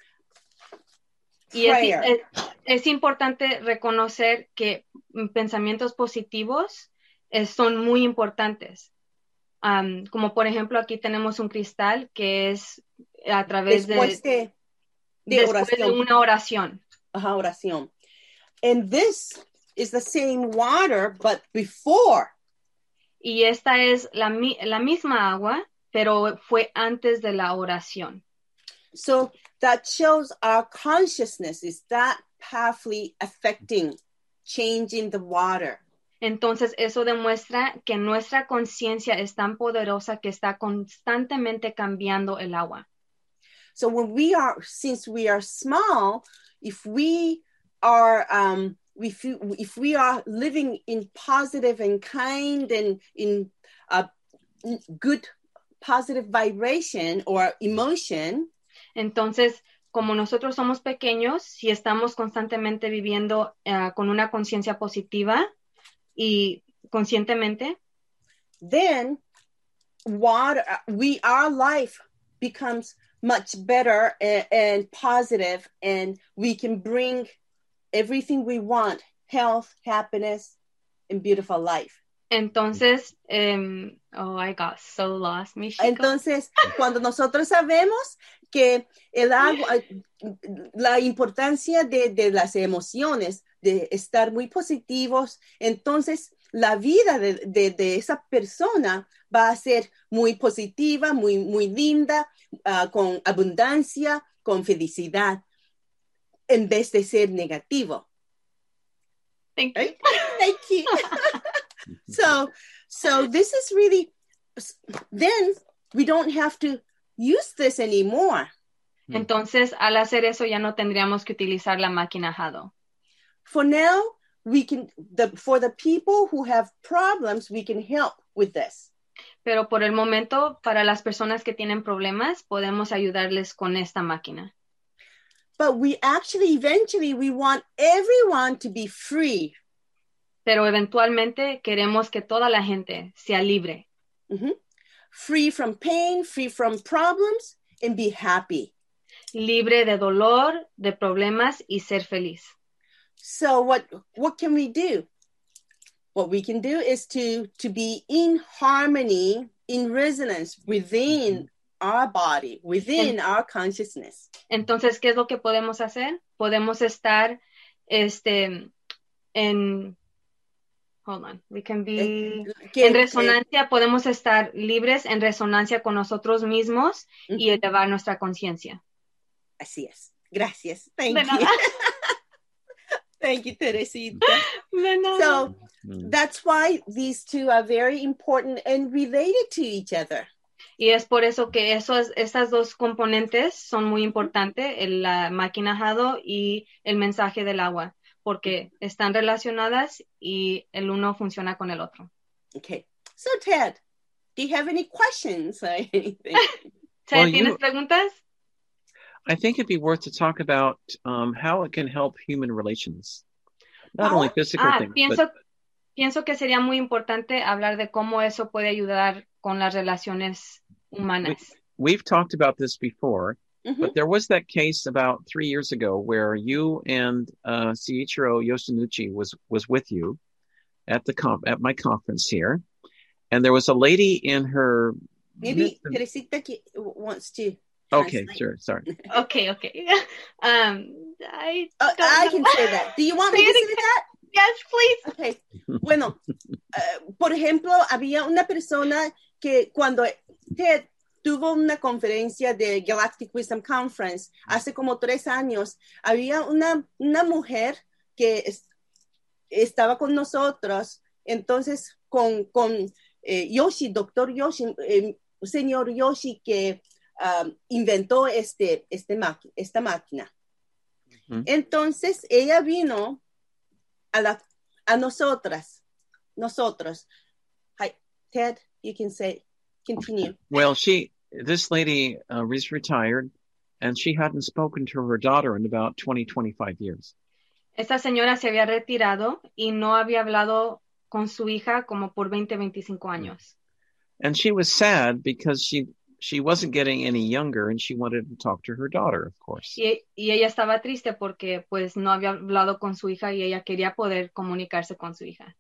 y
prayer.
Es, es, es importante reconocer que pensamientos positivos eh, son muy importantes. Um, como por ejemplo, aquí tenemos un cristal que es a través
después
de,
de, de,
después
oración.
de una oración.
Ajá, oración. And this is the same water, but before.
Y esta es la, la misma agua, pero fue antes de la oración.
So that shows our consciousness is that powerfully affecting, changing the water.
Entonces eso demuestra que nuestra conciencia es tan poderosa que está constantemente cambiando el agua.
So when we are, since we are small, if we are, um, if, you, if we are living in positive and kind and in a good positive vibration or emotion.
Entonces, como nosotros somos pequeños, si estamos constantemente viviendo uh, con una conciencia positiva y conscientemente,
then water, we, our life becomes much better and, and positive, and we can bring everything we want, health, happiness, and beautiful life.
Entonces, um, oh, I got so lost, mi chico.
Entonces, cuando nosotros sabemos que el agua, la importancia de, de las emociones, de estar muy positivos, entonces la vida de, de, de esa persona va a ser muy positiva, muy, muy linda, uh, con abundancia, con felicidad, en vez de ser negativo.
Thank you.
Thank you. so, so this is really, then we don't have to use this anymore.
Entonces, al hacer eso, ya no tendríamos que utilizar la máquina Hado.
For now, we can, the, for the people who have problems, we can help with this.
Pero por el momento, para las personas que tienen problemas, podemos ayudarles con esta máquina.
But we actually, eventually, we want everyone to be free.
Pero eventualmente queremos que toda la gente sea libre.
Mm-hmm. Free from pain, free from problems, and be happy.
Libre de dolor, de problemas y ser feliz.
So what, what can we do? What we can do is to, to be in harmony, in resonance within our body, within our consciousness.
Entonces, ¿qué es lo que podemos hacer? Podemos estar este, en... Hold on. We can be...
Que,
en resonancia, que, podemos estar libres en resonancia con nosotros mismos uh-huh. y elevar nuestra conciencia.
Así es. Gracias. Thank
De
you.
nada.
Thank you, Teresita.
De nada.
So, that's why these two are very important and related to each other.
Y es por eso que esos, esas dos componentes son muy importantes, el, la máquina Hado y el mensaje del agua, porque están relacionadas y el uno funciona con el otro.
Okay. So, Ted, do you have any questions or anything?
Ted, well, ¿tienes you, preguntas?
I think it'd be worth to talk about um, how it can help human relations. Not
oh,
only physical
ah,
things,
pienso,
but...
pienso que sería muy importante hablar de cómo eso puede ayudar con las relaciones humanas.
We, we've talked about this before,
mm-hmm.
but there was that case about three years ago where you and uh, Seiichiro Yoshinuchi was was with you at the comp- at my conference here, and there was a lady in her
Maybe Teresita wants to.
Okay,
translate.
sure. Sorry.
Okay, okay. Um, I,
Uh,
don't
I
know.
can say that. Do you want me
Say
to
it
say that?
Yes, please.
Okay. Bueno, uh, por ejemplo, había una persona que cuando Ted tuvo una conferencia de Galactic Wisdom Conference hace como tres años, había una, una mujer que es, estaba con nosotros, entonces con, con eh, Yoshi, doctor Yoshi, eh, señor Yoshi que um, inventó este, este maqui- esta máquina.
Mm-hmm.
Entonces ella vino a, la, a nosotras, nosotros. Hi, Ted, you can say, continue.
Well, she, this lady uh, was retired, and she hadn't spoken to her daughter in about twenty, twenty-five years.
Esta señora se había retirado y no había hablado con su hija como por veinte, veinticinco años.
And she was sad because she she wasn't getting any younger, and she wanted to talk to her daughter, of course.
Y, y ella estaba triste porque pues no había hablado con su hija y ella quería poder comunicarse con su hija.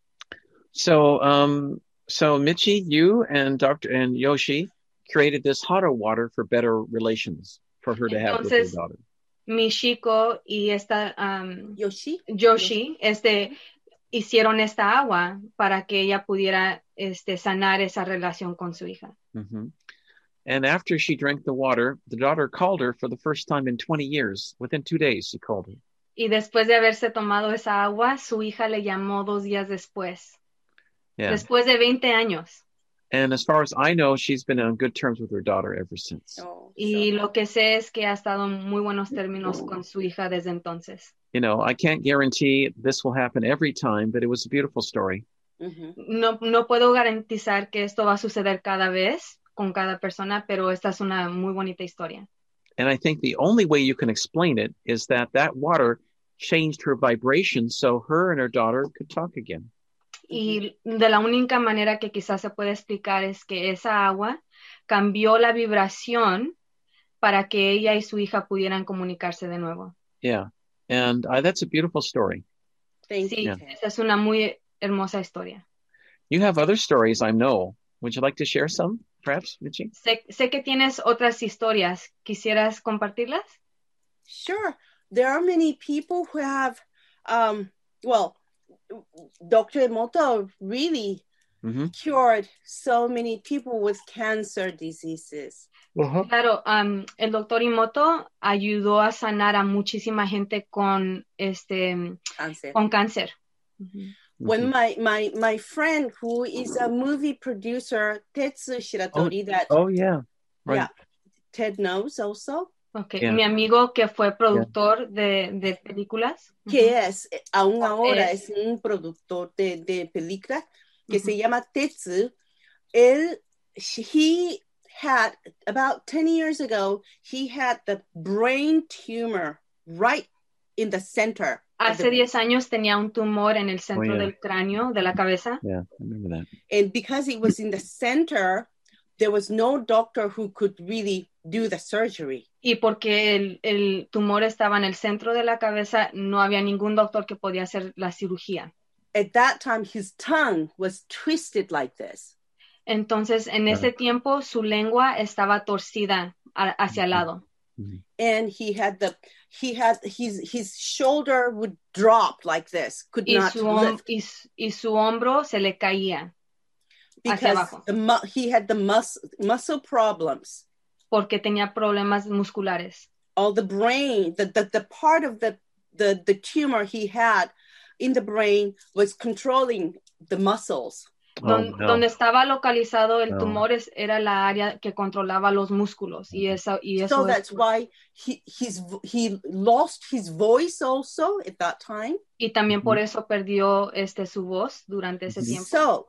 So, um, so Michi, you and Doctor and Yoshi created this hot water for better relations for her to have with her
Entonces,
daughter.
Michiko y esta um,
Yoshi,
Yoshi, este, hicieron esta agua para que ella pudiera este, sanar esa relación con su hija.
Mm-hmm. And after she drank the water, the daughter called her for the first time in twenty years. Within two days, she called her.
Y después de haberse tomado esa agua, su hija le llamó dos días después.
Yeah.
Después de veinte años.
And as far as I know, she's been on good terms with her daughter ever since.
Oh,
Y
so.
lo que sé es que ha estado en muy buenos términos con su hija desde entonces.
You know, I can't guarantee this will happen every time, but it was a beautiful story.
Mm-hmm.
No, no puedo garantizar que esto va a suceder cada vez con cada persona, pero esta es una muy bonita historia.
And I think the only way you can explain it is that that water changed her vibration so her and her daughter could talk again.
Y de la única manera que quizás se puede explicar es que esa agua cambió la vibración para que ella y su hija pudieran comunicarse de nuevo.
Yeah. And uh, that's a beautiful story.
Thank
Sí,
you.
esa es una muy hermosa historia.
You have other stories, I know. Would you like to share some, perhaps, Michi?
Sé, sé que tienes otras historias. ¿Quisieras compartirlas?
Sure. There are many people who have, um, well, Doctor Emoto really
Mm-hmm.
cured so many people with cancer diseases.
Uh-huh.
Claro, um, el doctor Imoto ayudó a sanar a muchísima gente con este
Cancer.
con cáncer.
When my, my, my friend who is a movie producer, Tetsu Shiratori, that
Oh, yeah. Right.
yeah, Ted knows also,
Okay.
Yeah.
Mi amigo que fue productor de, de películas.
que es, aún ahora
Es-
es un productor de, de películas, que
Ujú.
se llama Tetsu. Él, he had, about ten years ago, he had the brain tumor right in the center. of
Hace
the-
diez años tenía un tumor en el centro
Oh, yeah.
del cráneo, de la cabeza.
Yeah, I remember that.
And because it was in the center, there was no doctor who could really do the surgery.
Y porque el, el tumor estaba en el centro de la cabeza, no había ningún doctor que podía hacer la cirugía.
At that time, his tongue was twisted like this.
Entonces, en
Claro.
ese tiempo, su lengua estaba torcida a- hacia el lado.
Mhm.
And he had the, he had, his, his shoulder would drop like this, could
Y
not
su, hom-
lift.
y, su- y su hombro se le caía hacia
Because
abajo.
the mu- he had the mus- muscle problems.
porque tenía problemas musculares.
All the brain, the, the, the part of the, the, the tumor he had in the brain was controlling the muscles.
Oh,
Don-
no.
Donde estaba localizado el
No.
tumor es- era la área que controlaba los músculos y eso, y eso
So
es-
that's why he, his, he lost his voice also at that time.
y también por
Ujú.
eso perdió este su voz durante ese tiempo.
So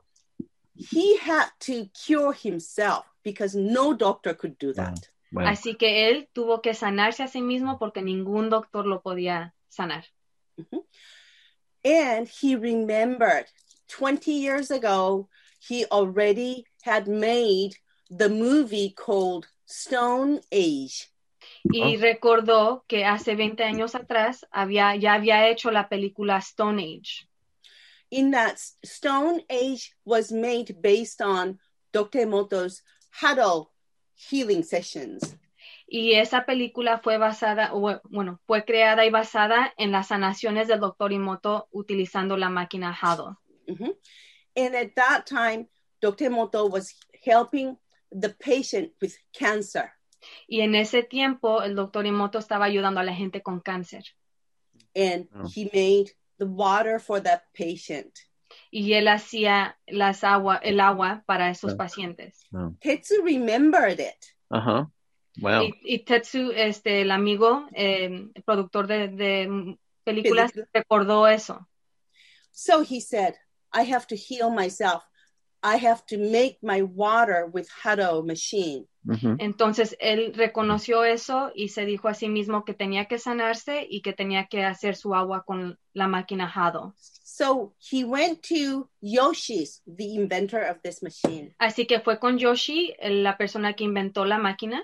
he had to cure himself because no doctor could do that.
Well,
Así que él tuvo que sanarse a sí mismo porque ningún doctor lo podía sanar.
And he remembered twenty years ago, he already had made the movie called Stone Age.
Y
Oh.
recordó que hace veinte años atrás había, ya había hecho la película Stone Age.
In that Stone Age was made based on Doctor Emoto's Hado healing sessions.
Y esa película fue basada, o, bueno, fue creada y basada en las sanaciones del doctor Emoto utilizando la máquina Hado.
Mm-hmm. And at that time, Doctor Emoto was helping the patient with cancer.
Y en ese tiempo, el doctor Emoto estaba ayudando a la gente con cáncer.
And
Oh.
he made the water for that patient.
Y él hacía las agua, el agua para esos
Oh.
pacientes.
Oh.
Tetsu remembered it.
Uh-huh. Wow.
Y, y Tetsu, este, el amigo, eh, el productor de, de películas,
Película.
recordó eso.
So he said, I have to heal myself. I have to make my water with Hado machine.
Mm-hmm.
Entonces él reconoció eso y se dijo a sí mismo que tenía que sanarse y que tenía que hacer su agua con la máquina Hado.
So he went to Yoshi's, the inventor of this machine.
Así que fue con Yoshi, la persona que inventó la máquina.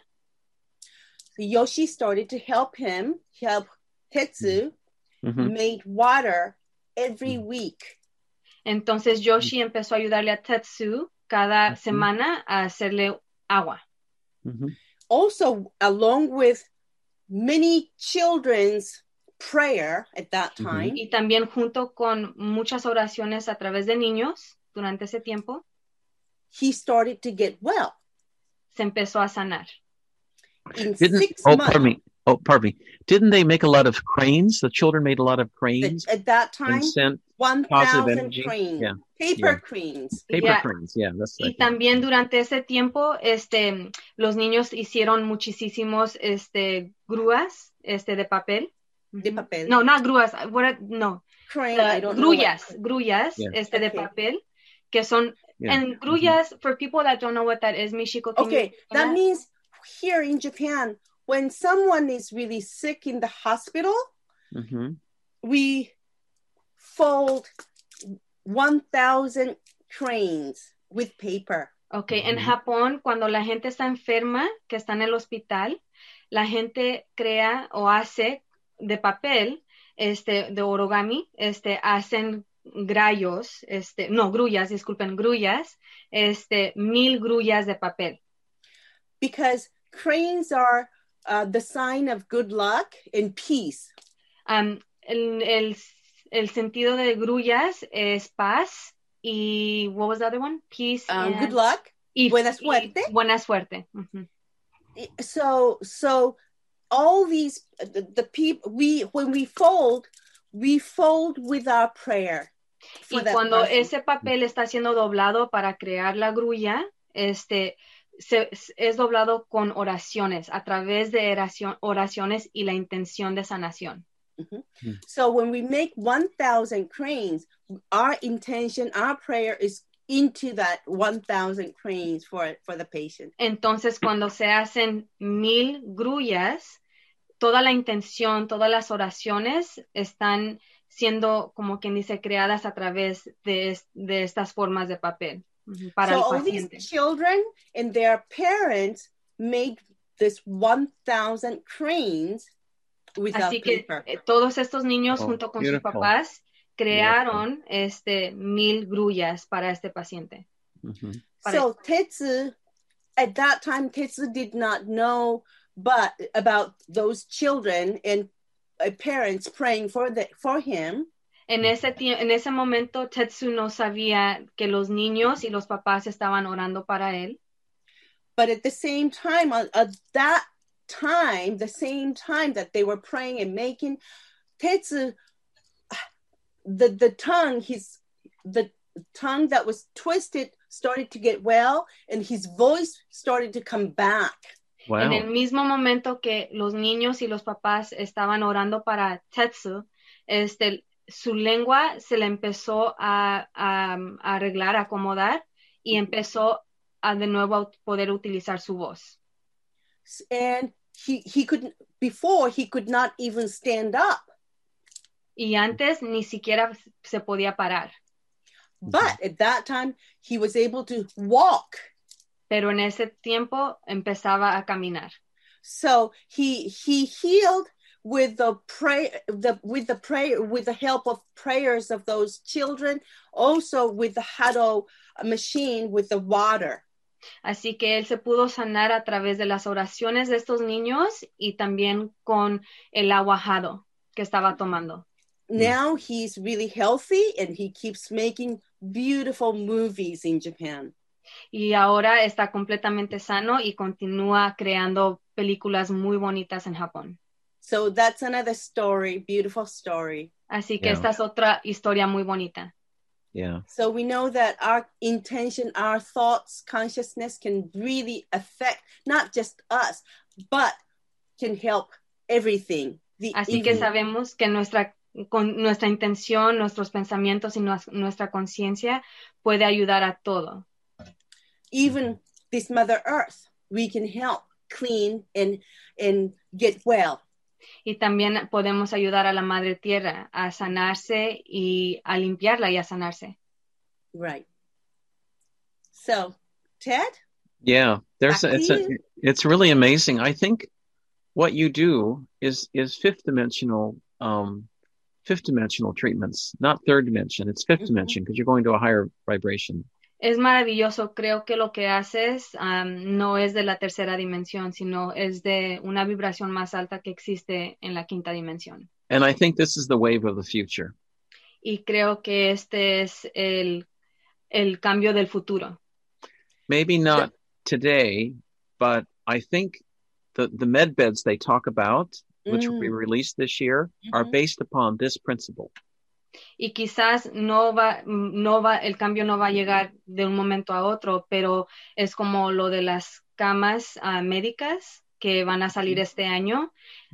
Yoshi started to help him, help Tetsu,
Mm-hmm.
made water every week.
Entonces Yoshi empezó a ayudarle a Tetsu cada
Mm-hmm.
semana a hacerle agua.
Mm-hmm.
Also, along with many children's prayer at that time,
Y también junto con muchas oraciones a través de niños durante ese tiempo,
he started to get well.
se empezó a sanar.
In
Didn't,
six
oh,
months,
pardon me. Oh, pardon me. Didn't they make a lot of cranes? The children made a lot of cranes
at, at that time,
and sent
one
positive
thousand
energy.
cranes,
Yeah.
paper
Yeah.
cranes.
Paper
Yeah.
cranes. Yeah, that's
Y
right.
también durante ese tiempo, este, los niños hicieron muchísimos, este, grúas, este, de papel.
De papel.
No, no grúas, what are- no,
Crane,
uh,
I don't
grullas,
know.
grullas,
Yeah.
este, de
Okay.
papel, que son,
Yeah.
and grullas, for people that don't know what that is, Michiko, can you
Okay,
explain
that means here in Japan, when someone is really sick in the hospital,
Mm-hmm.
we fold one thousand cranes with paper.
Ok, en
Ujú.
Japón, cuando la gente está enferma, que está en el hospital, la gente crea o hace de papel, este, de origami, este, hacen grallos, este, no, grullas, disculpen, grullas, este, mil grullas de papel.
Because cranes are uh, the sign of good luck and peace.
Um, el, el, el sentido de grullas es paz y, what was the other one? Peace
Um,
and...
good luck,
y,
buena suerte.
y buena suerte. Uh-huh.
So, so all these the, the people we when we fold, we fold with our prayer. For
Y
that
cuando
person.
ese papel está siendo doblado para crear la grulla, este, se, es doblado con oraciones, a través de oración, oraciones y la intención de sanación.
Mm-hmm. So when we make one thousand cranes, our intention, our prayer is into that one thousand cranes for, for the patient.
Entonces, cuando se hacen mil grullas, toda la intención, todas las oraciones están siendo, como quien dice, creadas a través de, de estas formas de papel para
so
el
all
paciente.
these children and their parents made this one thousand cranes without
Así que
paper.
eh, todos estos niños
Oh,
junto con
beautiful.
sus papás crearon este mil grullas para este paciente.
Mm-hmm.
Para
So Tetsu, at that time, Tetsu did not know but about those children and uh, parents praying for the for him.
En ese, tie- en ese momento, Tetsu no sabía que los niños y los papás estaban orando para él.
But at the same time, at, at that time, the same time that they were praying and making, Tetsu, the the tongue, his the tongue that was twisted started to get well, and his voice started to come back.
Wow.
En el mismo momento que los niños y los papás estaban orando para Tetsu, este, su lengua se le empezó a, a, a arreglar, a acomodar, y empezó a de nuevo a poder utilizar su voz.
And he he could before he could not even stand up.
Y antes ni siquiera se podía parar.
But at that time, he was able to walk.
Pero en ese tiempo empezaba a caminar.
So he he healed with the pray the with the prayer with the help of prayers of those children, also with the Hado machine with the water.
Así que él se pudo sanar a través de las oraciones de estos niños y también con el aguajado que estaba tomando.
Now he's really healthy and he keeps making beautiful movies in Japan.
Y ahora está completamente sano y continúa creando películas muy bonitas en Japón.
So that's another story, beautiful story.
Así que
Yeah.
esta es otra historia muy bonita.
Yeah.
So we know that our intention, our thoughts, consciousness can really affect not just us, but can help everything. The,
Así que
even,
sabemos que nuestra, con nuestra intención, nuestros pensamientos y nues- nuestra conciencia puede ayudar a todo.
even this Mother Earth, we can help clean and, and get well.
Y también podemos ayudar a la Madre Tierra a sanarse y a limpiarla y a sanarse.
Right. So, Ted?
Yeah. There's
Back
a,
to
it's a,
you.
it's really amazing. I think what you do is is fifth dimensional um fifth dimensional treatments, not third dimension. It's fifth
Mhm.
dimension because you're going to a higher vibration.
Es maravilloso. Creo que lo que haces um, no es de la tercera dimensión, sino es de una vibración más alta que existe en la quinta dimensión.
And I think this is the wave of the future.
Y creo que este es el, el cambio del futuro.
Maybe not today, but I think the, the med beds they talk about, which will be
Mm.
released this year, are
Mhm.
based upon this principle.
Y quizás no va, no va, el cambio no va a llegar de un momento a otro, pero es como lo de las camas uh, médicas que van a salir este año,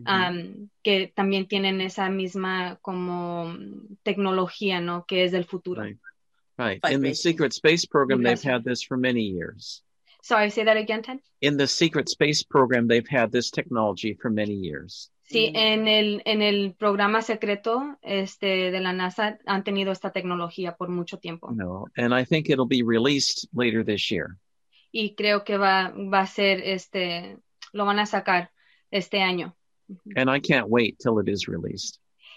um, que también tienen esa misma como tecnología, ¿no? Que es del futuro.
Right. Right. In the
Vibration.
secret space program, they've
Vibration.
had this for many years.
Sorry, say that again, Ted.
In the secret space program, they've had this technology for many years.
Sí,
Mm.
en el, en el programa secreto este, de la NASA han tenido esta tecnología por mucho tiempo.
You know, and I think it'll be released later this year.
Y creo que va, va a ser, este, lo van a sacar este año.
And I can't wait till it is released.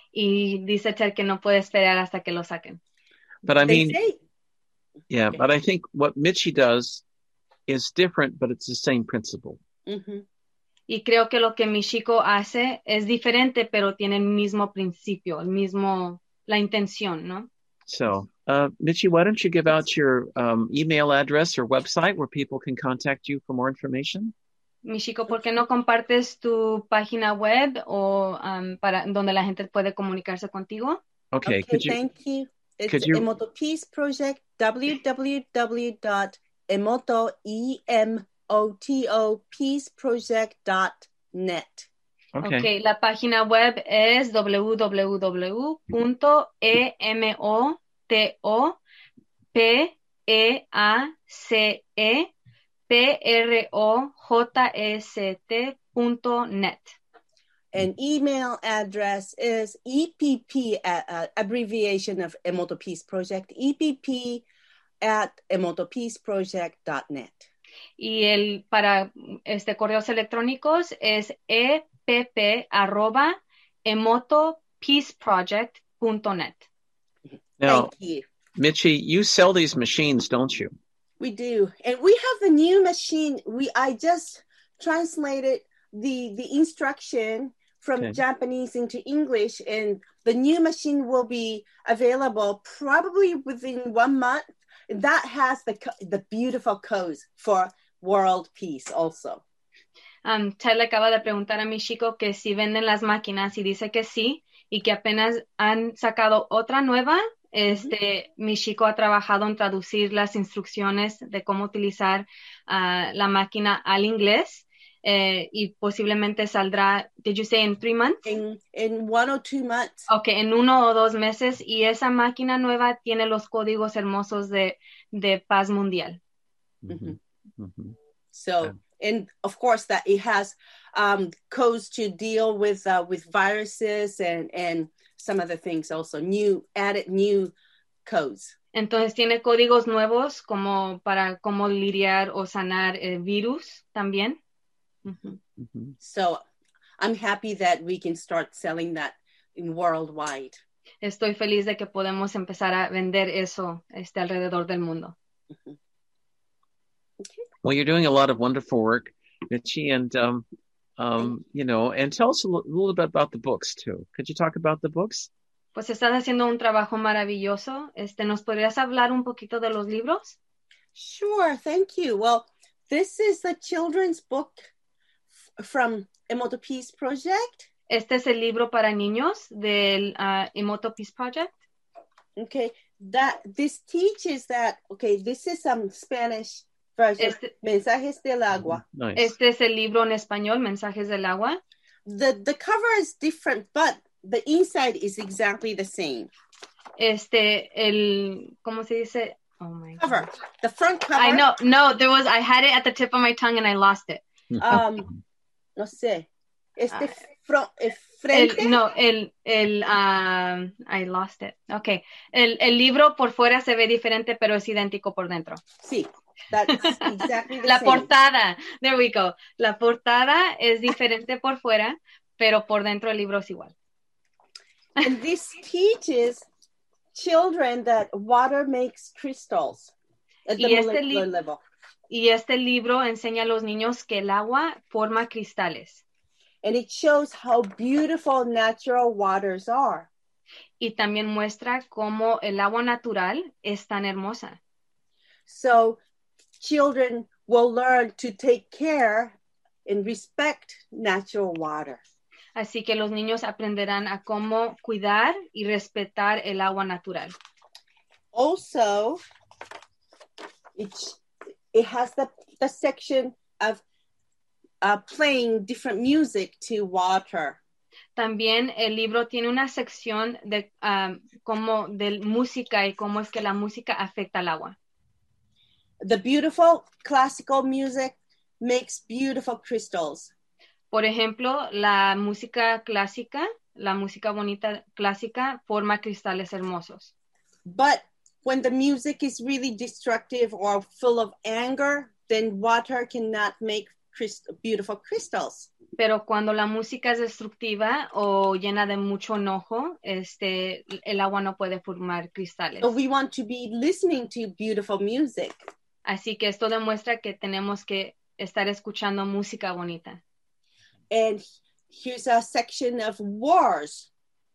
Y dice Ted que no puede esperar hasta que lo saquen.
But I
They
mean,
say,
yeah,
Okay.
but I think what Mitchie does is different, but it's the same principle.
mhm.
Y creo que lo que Michiko hace es diferente, pero tiene el mismo principio, el mismo, la intención, ¿no?
So, uh, Mitchie, why don't you give out your um, email address or website where people can contact you for more information?
Michiko, ¿por qué no compartes tu página web o um, para donde la gente puede comunicarse contigo?
Okay,
Okay,
could you?
thank you. It's
could you-
Emoto Peace Project, w w w dot emoto, E M O T O, peaceproject dot net.
Okay.
Ok, la página web es w w w punto emoto p e a c e p r o j s t punto net.
An email address is E P P, uh, uh, abbreviation of Emoto Peace Project, E P P at emoto peace project dot net.
Y el para este correos electrónicos es epp arroba emoto peace project punto net.
Now,
Thank you.
Mitchie, you sell these machines, don't you?
We do. And we have the new machine. We I just translated the the instruction from
Okay.
Japanese into English, and the new machine will be available probably within one month. That has the co- the beautiful codes for world peace also.
Um, Ted le acaba de preguntar a mi chico que si venden las máquinas y dice que sí y que apenas han sacado otra nueva. Este, mi chico ha trabajado en traducir las instrucciones de cómo utilizar uh, la máquina al inglés eh, y posiblemente saldrá, did you say in three months?
In in one or two months.
Ok, en uno o dos meses y esa máquina nueva tiene los códigos hermosos de, de paz mundial.
Mhm. Mhm.
So,
Yeah.
and of course that it has um, codes to deal with uh, with viruses and and some other things also. New added new codes.
Entonces tiene códigos nuevos como para cómo lidiar o sanar el virus también. Ujú.
Mhm.
So, I'm happy that we can start selling that in worldwide.
Estoy feliz de que podemos empezar a vender eso este, alrededor del mundo.
Okay.
Well, you're doing a lot of wonderful work, Vichy, and um, um, you know, and tell us a l- little bit about the books too. Could you talk about the books?
Pues estás haciendo un trabajo maravilloso. Este, ¿nos podrías hablar un poquito de los libros?
Sure, thank you. Well, this is the children's book f- from Emoto Peace Project.
Este es el libro para niños del uh, Emoto Peace Project.
Okay, that this teaches that, okay, this is some Spanish version,
Este,
Mensajes del Agua.
Nice.
este es el libro en español, Mensajes del Agua.
The, the cover is different, but the inside is exactly the same.
Este, el, ¿cómo se dice? Oh my
Cover,
God.
the front cover.
I know, no, there was, I had it at the tip of my tongue and I lost it.
Um, no sé. Este
Ah,
fro- eh, frente.
El, no, el, el, um, I lost it. Okay. El, el libro por fuera se ve diferente, pero es idéntico por dentro.
Sí, that's exactly the
La
same.
portada, there we go. La portada es diferente por fuera, pero por dentro el libro es igual.
And this teaches children that water makes crystals at the
Y este
molecular
li-
level.
Y este libro enseña a los niños que el agua forma cristales.
And it shows how beautiful natural waters are.
Y también muestra cómo el agua natural es tan hermosa.
So children will learn to take care and respect natural water.
Así que los niños aprenderán a cómo cuidar y respetar el agua natural.
Also, it, it has the, the section of uh, playing different music to water.
También el libro tiene una sección de, um, como de música y cómo es que la música afecta al agua.
The beautiful classical music makes beautiful crystals.
Por ejemplo, la música clásica, la música bonita clásica forma cristales hermosos.
But when the music is really destructive or full of anger, then water cannot make crystal, beautiful crystals.
Pero cuando la música es destructiva o llena de mucho enojo, este, el agua no puede formar cristales.
So we want to be listening to beautiful music.
Así que esto demuestra que tenemos que estar escuchando música bonita.
And here's a section of wars.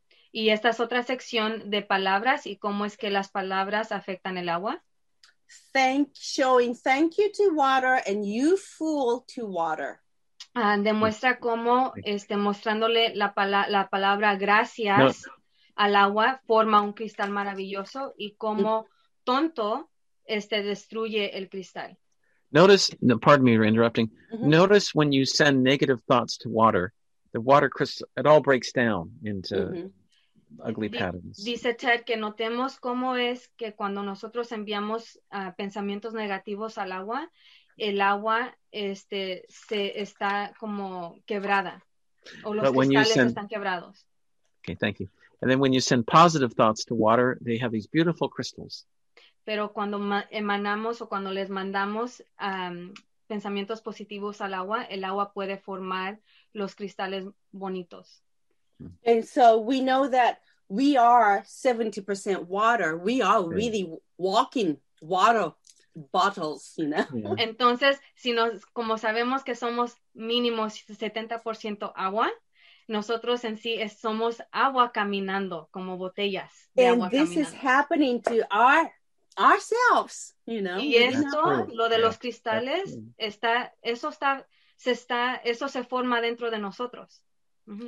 Y esta es otra sección de palabras y cómo es que las palabras afectan el agua.
Thank, showing thank you to water and you fool to water.
Ah, demuestra cómo, este, mostrándole la, pala- la palabra gracias
No.
al agua, forma un cristal maravilloso y cómo tonto este, destruye el cristal.
Notice, no, pardon me for interrupting.
Mhm.
Notice when you send negative thoughts to water, the water crystal, it all breaks down into
Mhm.
ugly
Di-
patterns.
Dice Ted que notemos cómo es que cuando nosotros enviamos uh, pensamientos negativos al agua, el agua este, se está como quebrada o los
But when you
cristales
send-
están quebrados.
Okay, thank you. And then when you send positive thoughts to water, they have these beautiful crystals.
Pero cuando ma- emanamos o cuando les mandamos um, pensamientos positivos al agua, el agua puede formar los cristales bonitos.
And so we know that we are seventy percent water. We are
Okay.
really walking water bottles, you know.
Yeah.
Entonces, si nos, como sabemos que somos mínimo setenta por ciento agua, nosotros en sí es- somos agua caminando, como botellas de agua
And this is
caminando.
happening to our ourselves, you know.
Y
within
esto,
our-
true.
lo de
Yeah,
los cristales,
that's true.
está, eso está, se está, eso se forma dentro de nosotros. Ujú.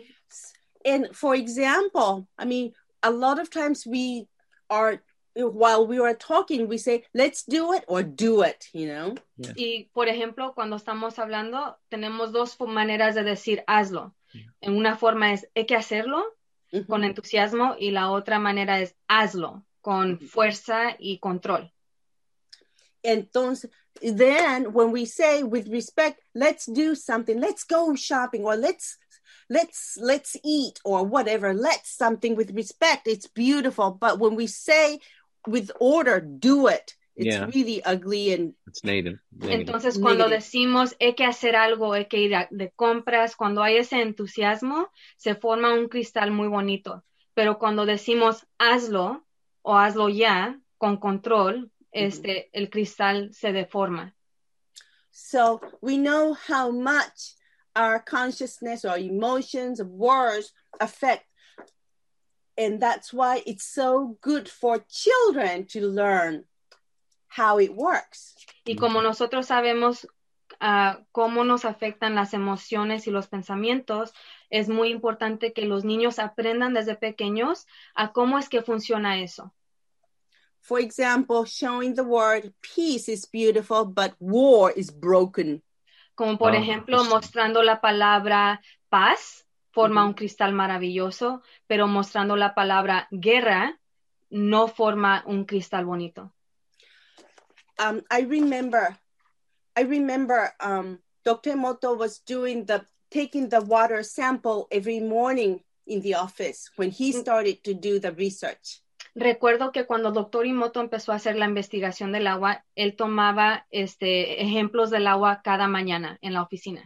And for example, I mean, a lot of times we are, while we are talking, we say, let's do it or do it, you know.
Y, por ejemplo, cuando estamos hablando, tenemos dos fo- maneras de decir hazlo. En una forma es hay que hacerlo
Mhm.
con entusiasmo y la otra manera es hazlo con fuerza y control.
Entonces, then when we say with respect, let's do something, let's go shopping or let's let's let's eat or whatever, let's something with respect, it's beautiful. But when we say with order, do it, it's
Yeah.
really ugly and
It's native. negative.
Entonces, cuando
Negative.
decimos hay que hacer algo, hay que ir a- de compras, cuando hay ese entusiasmo, se forma un cristal muy bonito. Pero cuando decimos hazlo o hazlo ya, con control, este, el cristal se deforma.
So we know how much our consciousness or emotions or words affect. And that's why it's so good for children to learn how it works.
Y como nosotros sabemos uh, cómo nos afectan las emociones y los pensamientos, es muy importante que los niños aprendan desde pequeños a cómo es que funciona eso.
For example, showing the word peace is beautiful, but war is broken.
Como por
Oh,
ejemplo, mostrando la palabra paz forma un cristal maravilloso, pero mostrando la palabra guerra no forma un cristal bonito.
Um, I remember, I remember um, Doctor Emoto was doing the, taking the water sample every morning in the office when he started to do the research.
Recuerdo que cuando Doctor Emoto empezó a hacer la investigación del agua, él tomaba este, ejemplos del agua cada mañana en la oficina.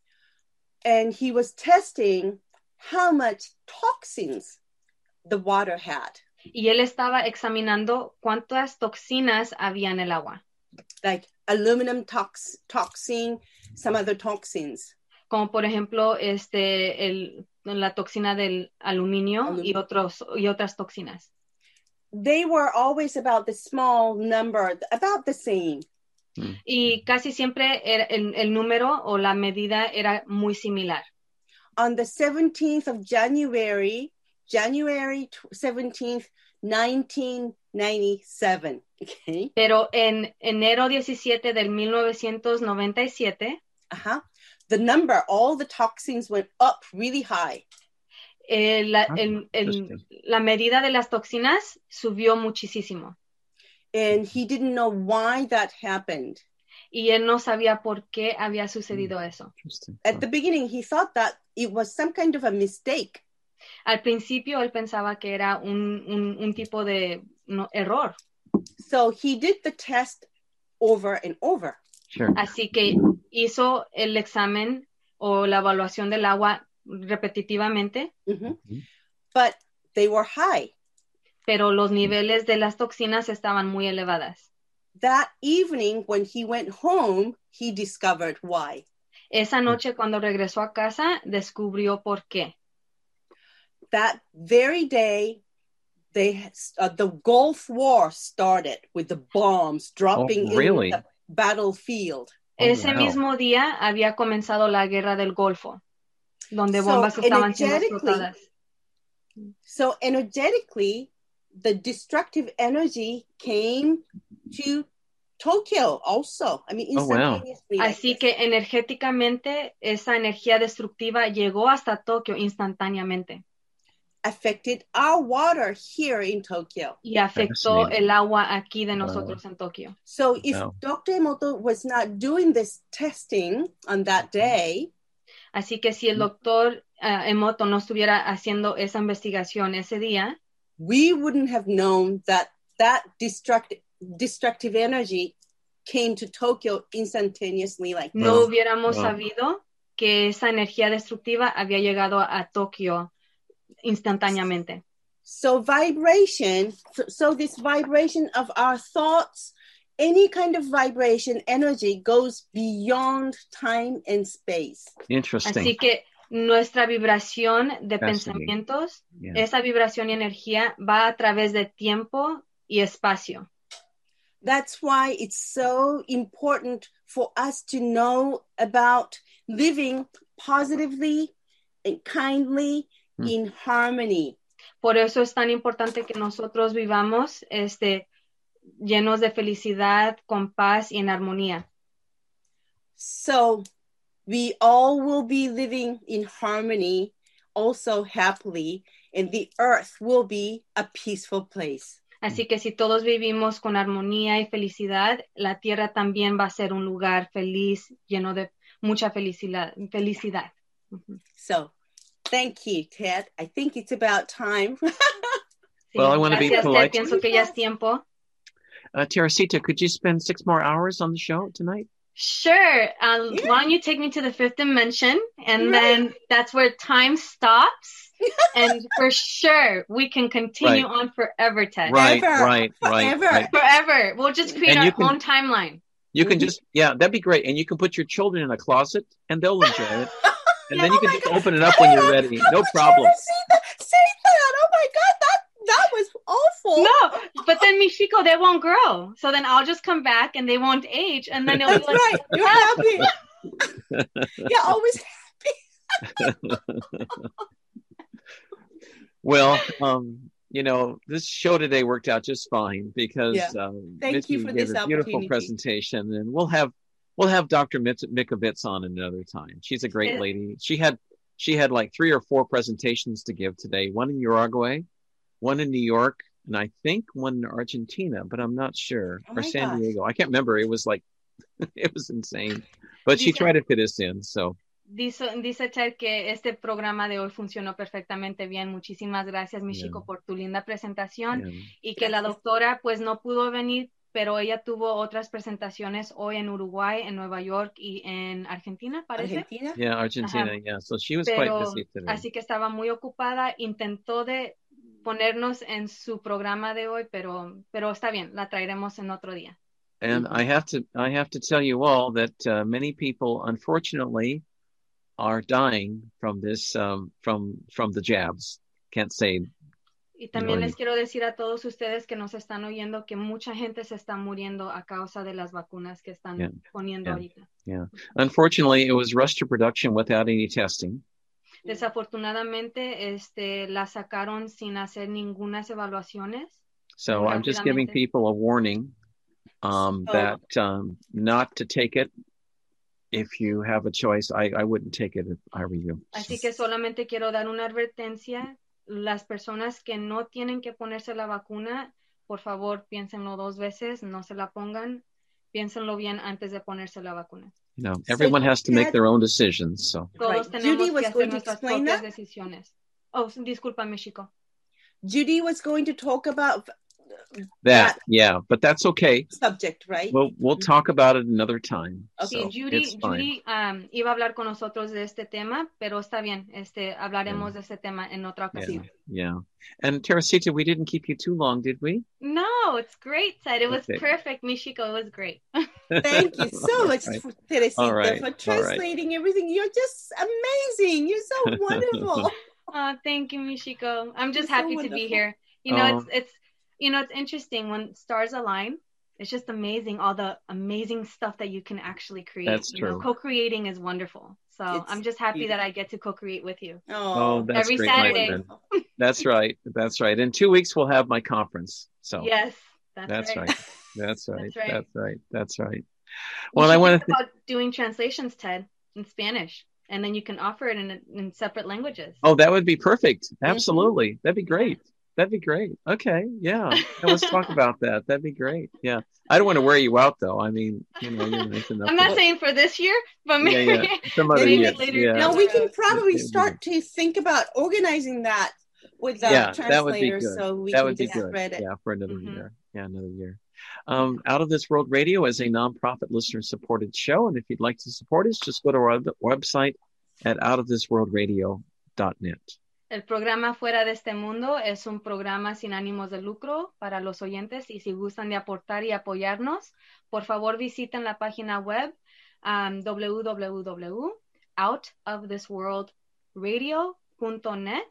And he was testing how much toxins the water had.
Y él estaba examinando cuántas toxinas había en el agua.
Like aluminum tox, toxin, some other toxins.
Como por ejemplo, este, el, la toxina del aluminio
Alum-
y, otros, y otras toxinas.
They were always about the small number, about the same.
Y casi siempre era el, el número o la medida era muy similar.
On the seventeenth of January, January seventeenth, nineteen ninety-seven. Okay.
Pero en enero diecisiete del mil novecientos noventa y siete,
Uh-huh. The number, all the toxins went up really high.
eh, la, el, el, la medida de las toxinas subió muchísimo.
And he didn't know why that happened.
Y él no sabía por qué había sucedido eso.
At the beginning, he thought that it was some kind of a mistake.
Al principio él pensaba que era un, un, un tipo de no, error.
So he did the test over and over.
Sure.
Así que hizo el examen o la evaluación del agua repetitivamente,
Mm-hmm. But they were high.
pero los niveles de las toxinas estaban muy elevadas.
That evening, when he went home, he discovered why.
Esa noche cuando regresó a casa, descubrió por qué.
That very day, they uh, the Gulf War started with the bombs dropping
Oh, really?
in the battlefield.
Oh,
Ese
wow.
mismo día había comenzado la guerra del Golfo, donde
So,
bombas estaban siendo
energetically,
explotadas.
So energetically, the destructive energy came to Tokyo also. I mean,
Oh, wow.
instantaneously. like
Así
this.
que energéticamente esa energía destructiva llegó hasta Tokio instantáneamente
Affected our water here in Tokyo.
y afectó
Fascinating.
el agua aquí de nosotros en Tokio.
So if
Wow.
Doctor Emoto was not doing this testing on that day,
Así que si el doctor uh, Emoto no estuviera haciendo esa investigación ese día,
we wouldn't have known that that destructive destructive energy came to Tokyo instantaneously like
no
Wow.
hubiéramos
Wow.
sabido que esa energía destructiva había llegado a Tokio instantáneamente.
So vibration, so, so this vibration of our thoughts, any kind of vibration energy goes beyond time and space.
Interesting.
Así que nuestra vibración de
Fascinating.
pensamientos,
Yeah.
esa vibración y energía va a través de tiempo y espacio.
That's why it's so important for us to know about living positively and kindly
Hmm.
in harmony.
Por eso es tan importante que nosotros vivamos este, llenos de felicidad, con paz y en armonía.
So we all will be living in harmony, also happily, and the earth will be a peaceful place.
Así que si todos vivimos con armonía y felicidad, la tierra también va a ser un lugar feliz, lleno de mucha felicidad. felicidad. Ujú.
So thank you, Ted. I think it's about time.
Sí,
Well, I wanna be
gracias, Ted.
polite.
Pienso que ya es tiempo.
Uh, Teresita, could you spend six more hours on the show tonight?
Sure. Um,
Yeah.
Why don't you take me to the fifth dimension, and
Right.
then that's where time stops, and for sure we can continue
Right.
on forever, Ted.
Right,
Forever.
right, right,
Forever.
right.
Forever. We'll just create
And
our
you can-
own timeline.
You can just, yeah, that'd be great. And you can put your children in a closet and they'll enjoy it. And
yeah,
then you
oh
can just
God.
open it up when you're ready.
How
No
could
problem.
You ever see that? Say that. Oh my God, that that was awful.
No, but then Michiko, they won't grow. So then I'll just come back and they won't age. And then it'll
That's
be like,
right. You're happy. You're always happy.
Well, um, you know, this show today worked out just fine because
Yeah.
um,
Thank
Mitzi
you for
gave
this
a beautiful
opportunity.
presentation, and we'll have we'll have Doctor Mikovits on another time. She's a great
Yeah.
lady. She had she had like three or four presentations to give today. One in Uruguay, one in New York, and I think one in Argentina, but I'm not sure.
Oh
or
my
San
gosh.
Diego. I can't remember. It was like it was insane, but she
Dice-
tried to fit us in. So
Dice, dice Ted que este programa de hoy funcionó perfectamente bien. Muchísimas gracias, Michiko,
Yeah.
por tu linda presentación.
yeah.
Y que la
Gracias.
doctora pues no pudo venir, pero ella tuvo otras presentaciones hoy en Uruguay, en Nueva York y en Argentina, parece.
Argentina.
Yeah, Argentina.
Ajá.
Yeah, so she was quite
Pero
busy today.
así que estaba muy ocupada. Intentó de ponernos en su programa de hoy, pero, pero está bien, la traeremos en otro día.
And I have to, I have to tell you all that uh, many people, unfortunately, are dying from this, um, from from the jabs. Can't say.
Y también
No,
les quiero decir a todos ustedes que nos están oyendo que mucha gente se está muriendo a causa de las vacunas que están
Yeah,
poniendo
yeah.
ahorita.
Yeah. Unfortunately, it was rushed to production without any testing.
Desafortunadamente, este, la sacaron sin hacer ninguna evaluaciones.
So
Muy
I'm just giving
rápidamente.
people a warning um,
So-
that um, not to take it. If you have a choice, I, I wouldn't take it if I were you.
Así que solamente quiero dar una advertencia. Las personas que no tienen que ponerse la vacuna, por favor, piénsenlo dos veces, no se la pongan, piénsenlo bien antes de ponerse la vacuna.
You know, everyone has to make their own decisions. So
Todos
Right.
tenemos
Judy was
que hacer
going to
nuestras
explain
propias
that.
decisiones. Oh, disculpa, Michiko.
Judy was going to talk about
that, yeah, but that's okay.
subject, right?
We'll we'll talk about it another time.
Sí,
So
Judy,
it's fine.
Judy um, iba a hablar con nosotros de este tema, pero está bien, este, hablaremos de este tema en otra
Yeah,
ocasión.
yeah. And Teresita, we didn't keep you too long, did we?
No, it's great, Ted. It was
Okay.
perfect, Michiko. It was great.
Thank you so much,
Right.
for, Teresita,
All right.
for
All right.
translating everything. You're just amazing. You're so wonderful.
Oh, thank you, Michiko. I'm just
You're so
happy to be
wonderful.
here. You know,
Oh.
it's it's you know, it's interesting when stars align. It's just amazing, all the amazing stuff that you can actually create.
That's
You know,
true.
co-creating is wonderful. So
It's
I'm just happy that
beautiful.
I get to co-create with you.
Oh, that's
Every
great,
Saturday.
my friend. That's right. That's right. In two weeks, we'll have my conference. So
Yes, that's,
that's
right.
right. That's right.
That's right.
That's right. That's right.
You
Well, I
should
want
think
to.
about doing translations, Ted, in Spanish, and then you can offer it in in separate languages.
Oh, that would be perfect. Absolutely. That'd be great. That'd be great. Okay. Yeah. Yeah, let's talk about that. That'd be great. Yeah. I don't want to wear you out, though. I mean, you know, you're nice enough.
I'm
to-
not saying for this year, but
Yeah,
maybe,
yeah. Some other
maybe
year.
later
Yeah.
down
Now
the
we can
road.
probably
Yeah.
start to think about organizing that with the
Yeah, that would be
translators,
good.
so we
That
can
would be
just
good.
spread it.
Yeah, for another
Mhm.
year. Yeah, another year. Um, Out of This World Radio is a nonprofit listener supported show. And if you'd like to support us, just go to our web- website at out of this world radio dot net.
El programa Fuera de este Mundo es un programa sin ánimos de lucro para los oyentes y si gustan de aportar y apoyarnos, por favor visiten la página web um, w w w punto out of this world radio punto net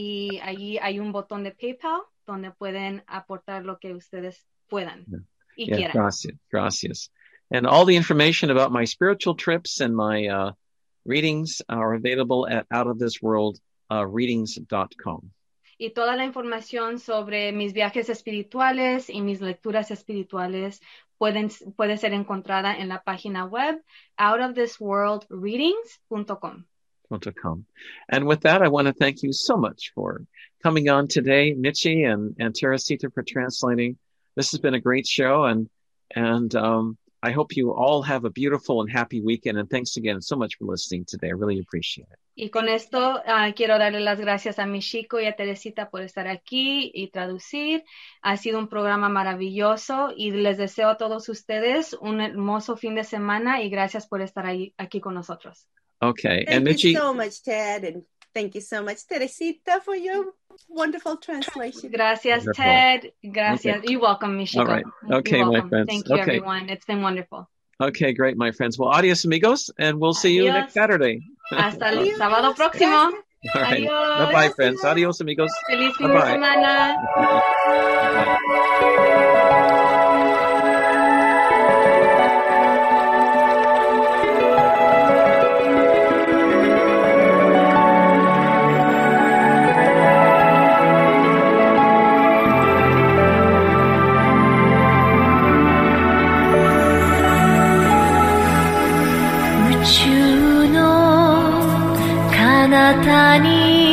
y allí hay un botón de PayPal donde pueden aportar lo que ustedes puedan
Yeah.
y
Yeah,
quieran.
gracias, gracias. And all the information about my spiritual trips and my uh, readings are available at out of this world readings dot com.
Y toda la información sobre mis viajes espirituales y mis lecturas espirituales pueden, puede ser encontrada en la página web out of this world readings punto com.
Com. And with that, I want to thank you so much for coming on today, Michi and, and Teresita, for translating. This has been a great show, and and um, I hope you all have a beautiful and happy weekend. And thanks again so much for listening today. I really appreciate it.
Y con esto uh, quiero darle las gracias a Michiko y a Teresita por estar aquí y traducir. Ha sido un programa maravilloso y les deseo a todos ustedes un hermoso fin de semana y gracias por estar ahí, aquí con nosotros.
Okay.
Thank
and Michi,
you so much, Ted, and thank you so much, Teresita, for your wonderful translation.
Gracias,
Wonderful.
Ted. Gracias.
Okay.
You're welcome, Michiko.
All right. Okay,
You're
my
welcome.
friends.
Thank you,
Okay.
everyone. It's been wonderful.
Okay, great, my friends. Well, adios, amigos, and we'll see you
Adios.
next Saturday.
Hasta el sábado próximo.
All right.
Adios.
Bye-bye, friends. Adios, amigos.
Feliz fin de
Bye-bye.
semana.
Bye-bye.
「彼方に